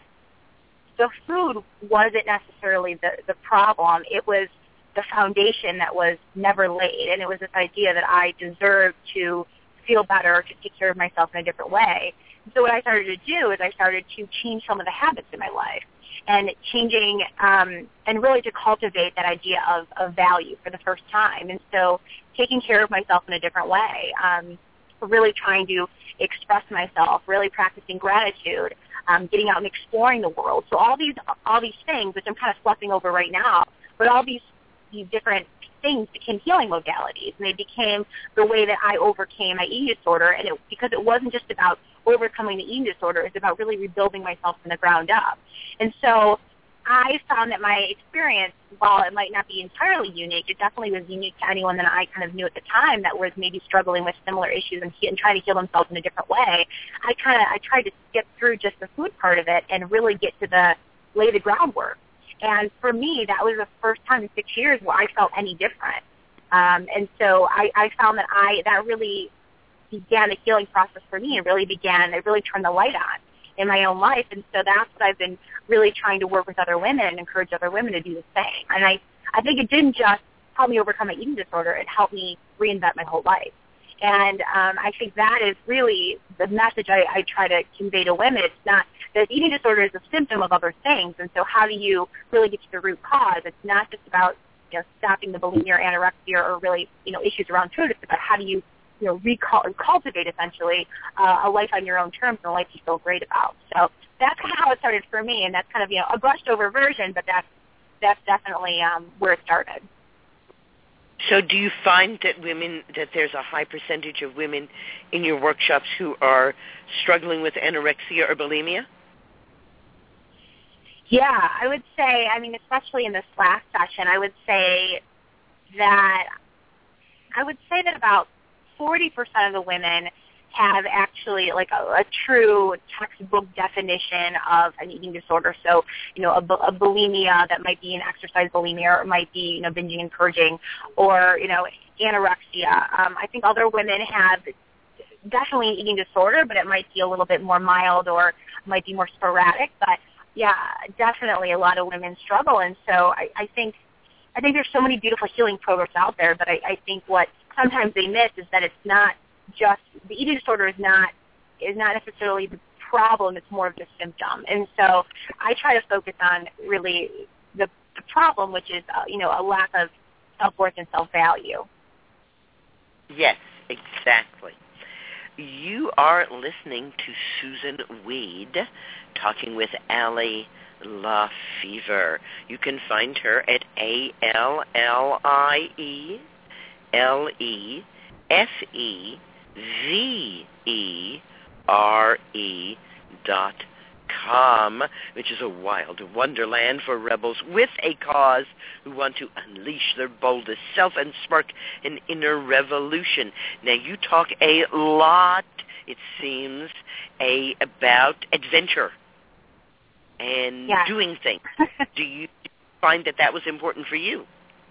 the food wasn't necessarily the, the problem. It was the foundation that was never laid, and it was this idea that I deserved to feel better, to take care of myself in a different way. So what I started to do is I started to change some of the habits in my life, and changing um, and really to cultivate that idea of, of value for the first time. And so taking care of myself in a different way, um, really trying to express myself, really practicing gratitude, um, getting out and exploring the world. So all these all these things, which I'm kind of fluffing over right now, but all these these different things became healing modalities, and they became the way that I overcame my eating disorder. And it, because it wasn't just about overcoming the eating disorder, it's about really rebuilding myself from the ground up. And so I found that my experience, while it might not be entirely unique, it definitely was unique to anyone that I kind of knew at the time that was maybe struggling with similar issues and, and trying to heal themselves in a different way. I kind of I tried to skip through just the food part of it and really get to the lay the groundwork. And for me, that was the first time in six years where I felt any different. Um, and so I, I found that I that really began a healing process for me, and really began, it really turned the light on in my own life. And so that's what I've been really trying to work with other women and encourage other women to do the same. And I, I think it didn't just help me overcome my eating disorder, it helped me reinvent my whole life. And um, I think that is really the message I, I try to convey to women. It's not that eating disorder is a symptom of other things, and so how do you really get to the root cause? It's not just about, you know, stopping the bulimia or anorexia or really, you know, issues around food. It's about how do you, you know, recall, cultivate essentially uh, a life on your own terms and a life you feel great about. So that's kind of how it started for me, and that's kind of, you know, a brushed over version, but that's that's definitely um, where it started. So do you find that women, that there's a high percentage of women in your workshops who are struggling with anorexia or bulimia? Yeah, I would say, I mean, especially in this last session, I would say that, I would say that about forty percent of the women have actually like a, a true textbook definition of an eating disorder. So, you know, a, a bulimia that might be an exercise bulimia, or it might be, you know, binging and purging, or, you know, anorexia. Um, I think other women have definitely an eating disorder, but it might be a little bit more mild or might be more sporadic. But yeah, definitely a lot of women struggle. And so I, I think I think there's so many beautiful healing programs out there, but I, I think what sometimes they miss is that it's not just, the eating disorder is not is not necessarily the problem, it's more of the symptom. And so I try to focus on really the, the problem, which is, uh, you know, a lack of self-worth and self-value. Yes, exactly. You are listening to Susun Weed talking with Allie LaFever. You can find her at A L L I E L E F E V E R E dot com, which is a wild wonderland for rebels with a cause who want to unleash their boldest self and spark an inner revolution. Now, you talk a lot, it seems, a about adventure and yeah. doing things. Do you find that that was important for you?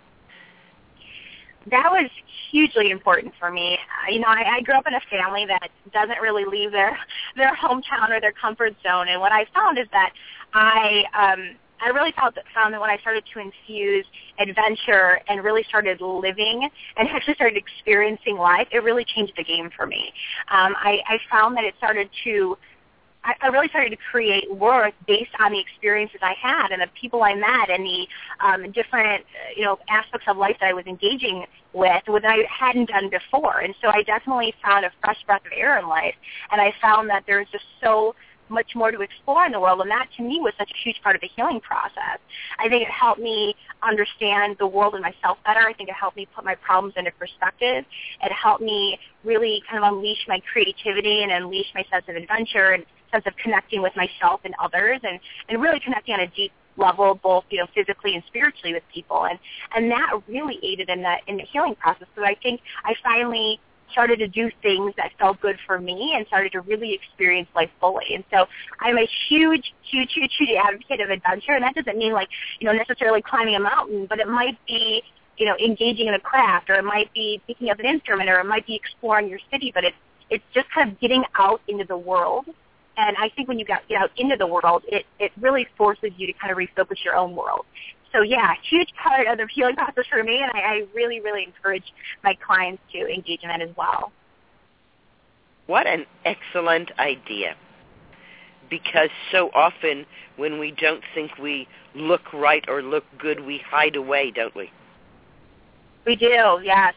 That was hugely important for me. You know, I, I grew up in a family that doesn't really leave their their hometown or their comfort zone. And what I found is that I um, I really felt that, found that when I started to infuse adventure and really started living and actually started experiencing life, it really changed the game for me. Um, I, I found that it started to I really started to create worth based on the experiences I had and the people I met and the um, different, you know, aspects of life that I was engaging with that I hadn't done before. And so I definitely found a fresh breath of air in life, and I found that there's just so much more to explore in the world, and that to me was such a huge part of the healing process. I think it helped me understand the world and myself better. I think it helped me put my problems into perspective. It helped me really kind of unleash my creativity and unleash my sense of adventure and sense of connecting with myself and others, and, and really connecting on a deep level, both, you know, physically and spiritually with people. And, and that really aided in the, in the healing process. So I think I finally started to do things that felt good for me and started to really experience life fully. And so I'm a huge, huge, huge, huge advocate of adventure, and that doesn't mean like, you know, necessarily climbing a mountain, but it might be, you know, engaging in a craft, or it might be picking up an instrument, or it might be exploring your city, but it's, it's just kind of getting out into the world. And I think when you get out into the world, it, it really forces you to kind of refocus your own world. So, yeah, huge part of the healing process for me, and I, I really, really encourage my clients to engage in that as well. What an excellent idea. Because so often when we don't think we look right or look good, we hide away, don't we? We do, yes.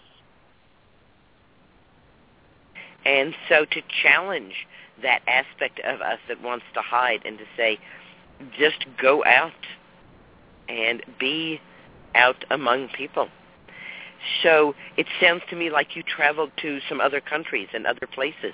And so to challenge that aspect of us that wants to hide and to say, just go out and be out among people. So it sounds to me like you traveled to some other countries and other places.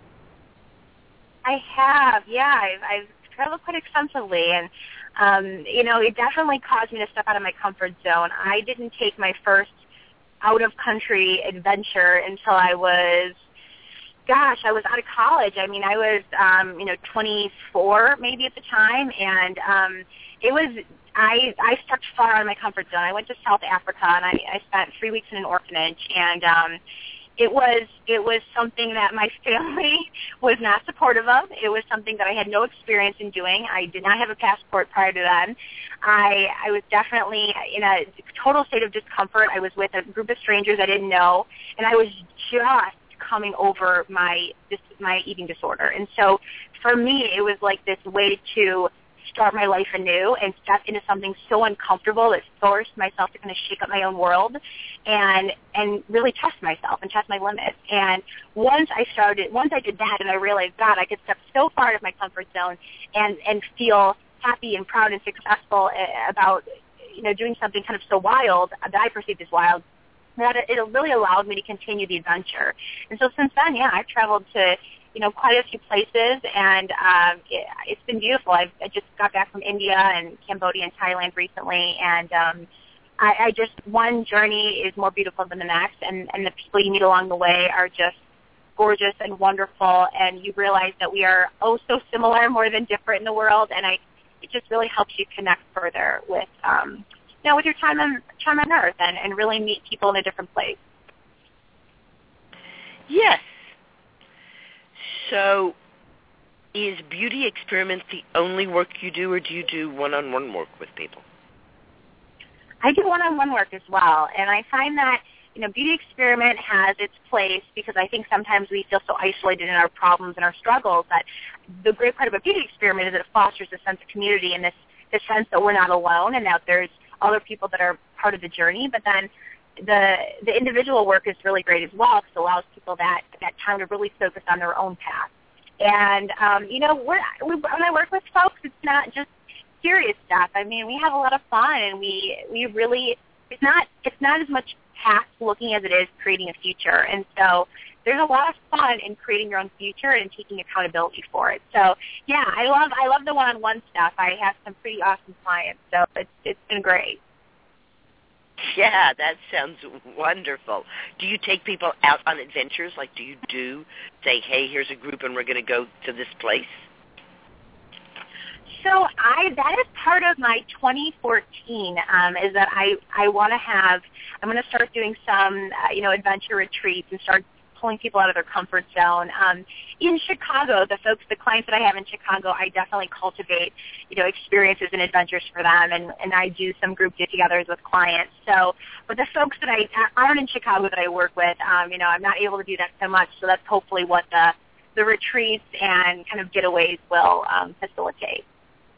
I have, yeah. I've, I've traveled quite extensively, and, um, you know, it definitely caused me to step out of my comfort zone. I didn't take my first out-of-country adventure until I was Gosh, I was out of college. I mean, I was, um, you know, twenty-four maybe at the time, and um, it was, I I stepped far out of my comfort zone. I went to South Africa, and I, I spent three weeks in an orphanage, and um, it was it was something that my family was not supportive of. It was something that I had no experience in doing. I did not have a passport prior to then. I I was definitely in a total state of discomfort. I was with a group of strangers I didn't know, and I was just coming over my this, my eating disorder. And so for me, it was like this way to start my life anew and step into something so uncomfortable that forced myself to kind of shake up my own world and and really test myself and test my limits. And once I started, once I did that and I realized, God, I could step so far out of my comfort zone and, and feel happy and proud and successful about, you know, doing something kind of so wild that I perceived as wild, that it really allowed me to continue the adventure. And so since then, yeah, I've traveled to, you know, quite a few places, and um, it, it's been beautiful. I've, I just got back from India and Cambodia and Thailand recently, and um, I, I just, one journey is more beautiful than the next, and, and the people you meet along the way are just gorgeous and wonderful, and you realize that we are oh so similar more than different in the world, and I, it just really helps you connect further with, um, you know, with your time on, time on Earth and, and really meet people in a different place. Yes. So is Beauty Experiment the only work you do, or do you do one-on-one work with people? I do one-on-one work as well, and I find that, you know, Beauty Experiment has its place because I think sometimes we feel so isolated in our problems and our struggles that the great part about Beauty Experiment is that it fosters a sense of community and this, this sense that we're not alone and that there's other people that are part of the journey. But then the the individual work is really great as well because it allows people that, that time to really focus on their own path. And, um, you know, we're, we, when I work with folks, it's not just serious stuff. I mean, we have a lot of fun, and we we really it's not it's not as much past looking as it is creating a future. And so there's a lot of fun in creating your own future and taking accountability for it. So yeah, I love I love the one-on-one stuff. I have some pretty awesome clients, so it's it's been great. Yeah, that sounds wonderful. Do you take people out on adventures? Like, do you do say, hey, here's a group, and we're going to go to this place? So I that is part of my twenty fourteen um, is that I, I want to have, I'm going to start doing some, uh, you know, adventure retreats and start pulling people out of their comfort zone. Um, in Chicago, the folks, the clients that I have in Chicago, I definitely cultivate, you know, experiences and adventures for them, and, and I do some group get-togethers with clients. So, but the folks that I aren't in Chicago that I work with, um, you know, I'm not able to do that so much, so that's hopefully what the, the retreats and kind of getaways will um, facilitate.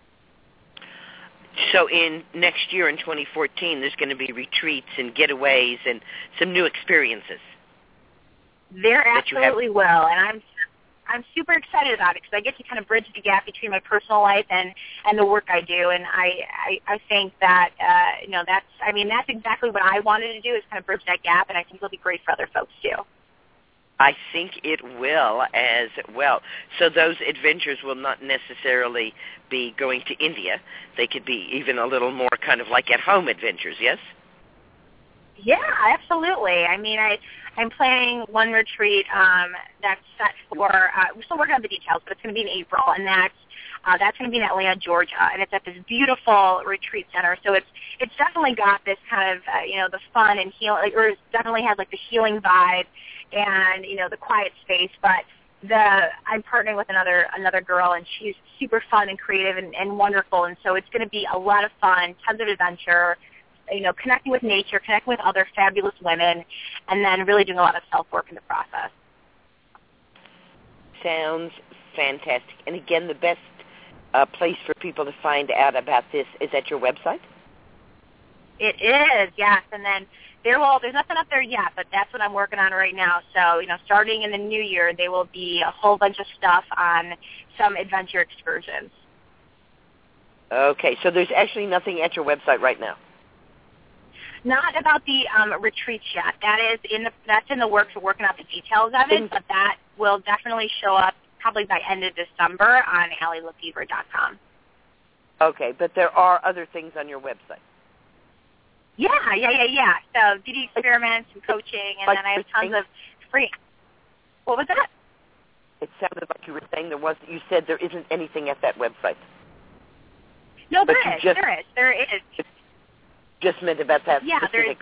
So in next year in twenty fourteen, there's going to be retreats and getaways and some new experiences. There absolutely will, and I'm I'm super excited about it because I get to kind of bridge the gap between my personal life and, and the work I do, and I I, I think that uh, you know that's I mean that's exactly what I wanted to do is kind of bridge that gap, and I think it'll be great for other folks too. I think it will as well. So those adventures will not necessarily be going to India. They could be even a little more kind of like at-home adventures, yes? Yeah, absolutely. I mean, I, I'm planning one retreat um, that's set for, uh, we're still working on the details, but it's going to be in April, and that's uh, that's going to be in Atlanta, Georgia, and it's at this beautiful retreat center. So it's it's definitely got this kind of, uh, you know, the fun and heal, or it definitely has like the healing vibe and, you know, the quiet space, but the I'm partnering with another another girl, and she's super fun and creative and, and wonderful, and so it's going to be a lot of fun, tons of adventure, you know, connecting with nature, connecting with other fabulous women, and then really doing a lot of self-work in the process. Sounds fantastic. And again, the best uh, place for people to find out about this is at your website? It is, yes, and then there will, there's nothing up there yet, but that's what I'm working on right now. So, you know, starting in the new year, there will be a whole bunch of stuff on some adventure excursions. Okay, so there's actually nothing at your website right now? Not about the um, retreats yet. That is in the, that's in the works. We're working out the details of it, but that will definitely show up probably by end of December on Allie Lefevre dot com. Okay, but there are other things on your website. Yeah, yeah, yeah, yeah. So beauty experiments and coaching, and like then I have tons of free. What was that? It sounded like you were saying there was. You said there isn't anything at that website. No, but there is. Just, there is. There is. Just meant about that yeah, specific.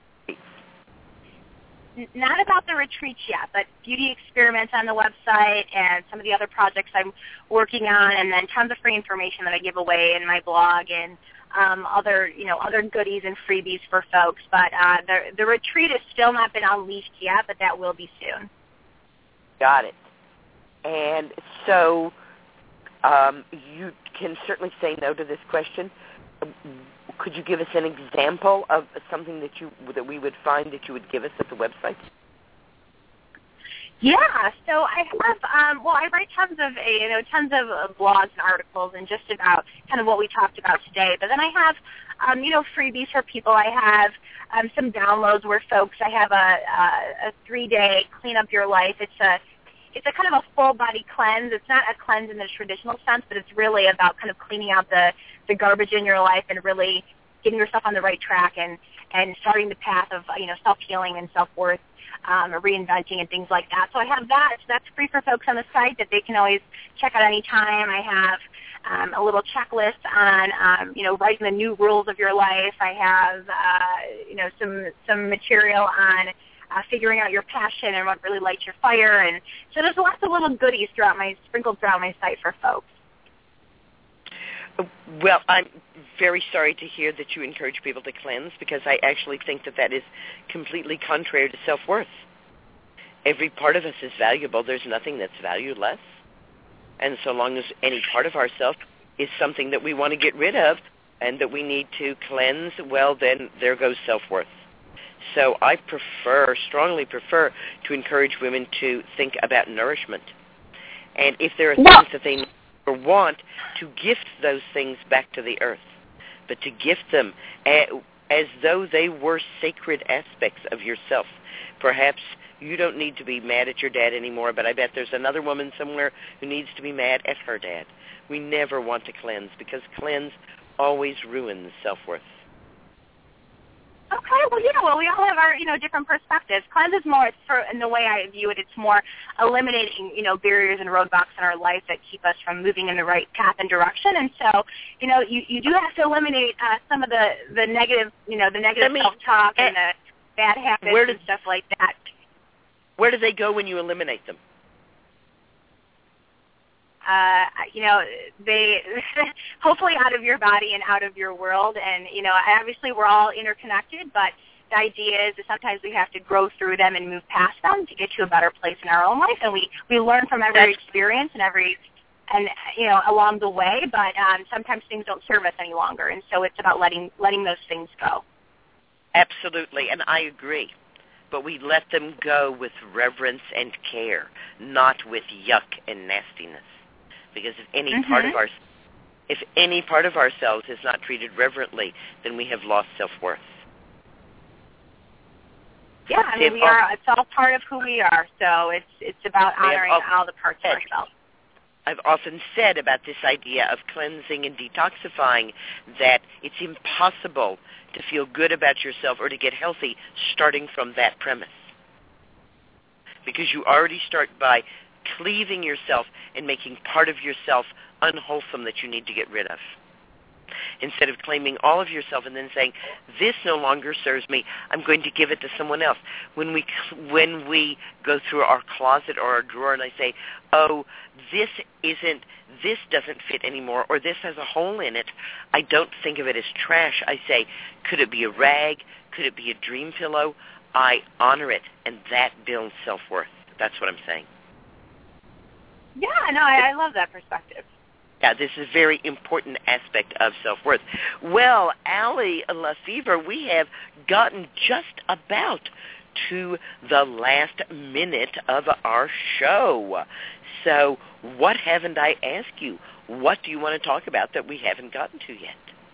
Not about the retreats yet, but beauty experiments on the website and some of the other projects I'm working on, and then tons of free information that I give away in my blog and um, other, you know, other goodies and freebies for folks. But uh, the the retreat has still not been unleashed yet, but that will be soon. Got it. And so um, you can certainly say no to this question. Could you give us an example of something that you that we would find that you would give us at the website? Yeah, so I have, um, well, I write tons of, you know, tons of uh, blogs and articles and just about kind of what we talked about today. But then I have, um, you know, freebies for people. I have um, some downloads where folks, I have a, a, a three-day clean up your life. It's a It's a kind of a full-body cleanse. It's not a cleanse in the traditional sense, but it's really about kind of cleaning out the, the garbage in your life and really getting yourself on the right track and, and starting the path of, you know, self-healing and self-worth, um, or reinventing and things like that. So I have that. So that's free for folks on the site that they can always check out any time. I have um, a little checklist on, um, you know, writing the new rules of your life. I have, uh, you know, some some material on uh, figuring out your passion and what really lights your fire. And so there's lots of little goodies throughout my sprinkled throughout my site for folks. Well, I'm very sorry to hear that you encourage people to cleanse, because I actually think that that is completely contrary to self-worth. Every part of us is valuable. There's nothing that's valueless. And so long as any part of ourselves is something that we want to get rid of and that we need to cleanse, well, then there goes self-worth. So I prefer, strongly prefer, to encourage women to think about nourishment. And if there are things that they or want, to gift those things back to the earth, but to gift them as though they were sacred aspects of yourself. Perhaps you don't need to be mad at your dad anymore, but I bet there's another woman somewhere who needs to be mad at her dad. We never want to cleanse, because cleanse always ruins self-worth. Okay, well, you know, well, we all have our, you know, different perspectives. Cleanse is more, it's for, in the way I view it, it's more eliminating, you know, barriers and roadblocks in our life that keep us from moving in the right path and direction. And so, you know, you, you do have to eliminate uh, some of the, the negative, you know, the negative me, self-talk and the bad habits where does, and stuff like that. Where do they go when you eliminate them? Uh, you know, they hopefully out of your body and out of your world. And, you know, obviously we're all interconnected, but the idea is that sometimes we have to grow through them and move past them to get to a better place in our own life. And we, we learn from every That's, experience and every, and, you know, along the way, but um, sometimes things don't serve us any longer. And so it's about letting, letting those things go. Absolutely, and I agree. But we let them go with reverence and care, not with yuck and nastiness. Because if any mm-hmm. part of our, if any part of ourselves is not treated reverently, then we have lost self-worth. Yeah, I mean, we are. It's all part of who we are. So it's it's about honoring all, all the parts of ourselves. I've often said about this idea of cleansing and detoxifying that it's impossible to feel good about yourself or to get healthy starting from that premise. Because you already start by cleaving yourself and making part of yourself unwholesome that you need to get rid of. Instead of claiming all of yourself and then saying, this no longer serves me, I'm going to give it to someone else. When we when we go through our closet or our drawer and I say, oh, this isn't, this doesn't fit anymore, or this has a hole in it, I don't think of it as trash. I say, could it be a rag? Could it be a dream pillow? I honor it, and that builds self-worth. That's what I'm saying. Yeah, no, I, I love that perspective. Yeah, this is a very important aspect of self-worth. Well, Allie LaFever, we have gotten just about to the last minute of our show. So what haven't I asked you? What do you want to talk about that we haven't gotten to yet?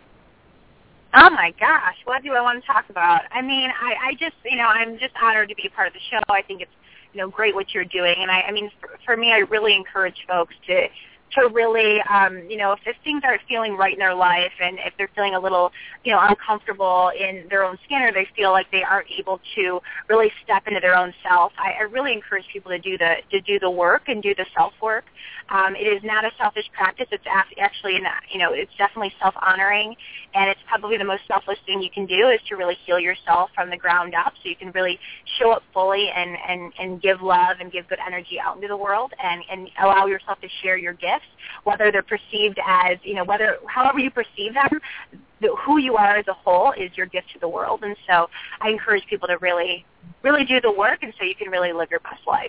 Oh, my gosh. What do I want to talk about? I mean, I, I just, you know, I'm just honored to be a part of the show. I think it's, you know, great what you're doing. And I, I mean, for, for me, I really encourage folks to to really, um, you know, if, if things aren't feeling right in their life and if they're feeling a little, you know, uncomfortable in their own skin or they feel like they aren't able to really step into their own self, I, I really encourage people to do the to do the work and do the self-work. Um, it is not a selfish practice. It's actually, not, you know, it's definitely self-honoring, and it's probably the most selfless thing you can do is to really heal yourself from the ground up so you can really show up fully and, and, and give love and give good energy out into the world and, and allow yourself to share your gifts, whether they're perceived as, you know, whether, however you perceive them, the, who you are as a whole is your gift to the world. And so I encourage people to really, really do the work and so you can really live your best life.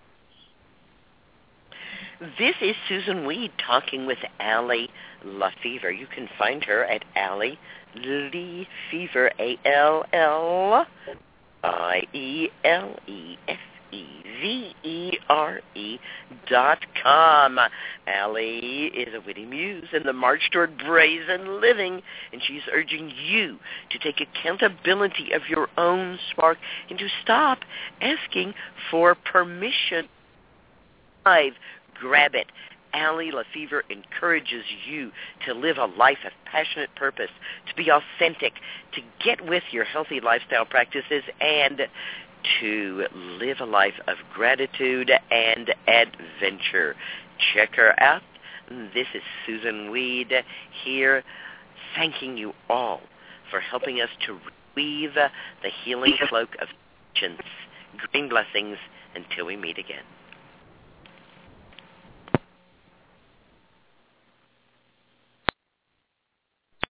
This is Susun Weed talking with Allie LaFever. You can find her at Allie LeFever, A L L I E L E F E V E R E dot com. Allie is a witty muse in the march toward brazen living, and she's urging you to take accountability of your own spark and to stop asking for permission. Five. Grab it. Allie Lefevre encourages you to live a life of passionate purpose, to be authentic, to get with your healthy lifestyle practices, and to live a life of gratitude and adventure. Check her out. This is Susun Weed here, thanking you all for helping us to weave the healing cloak of patience. Green blessings until we meet again.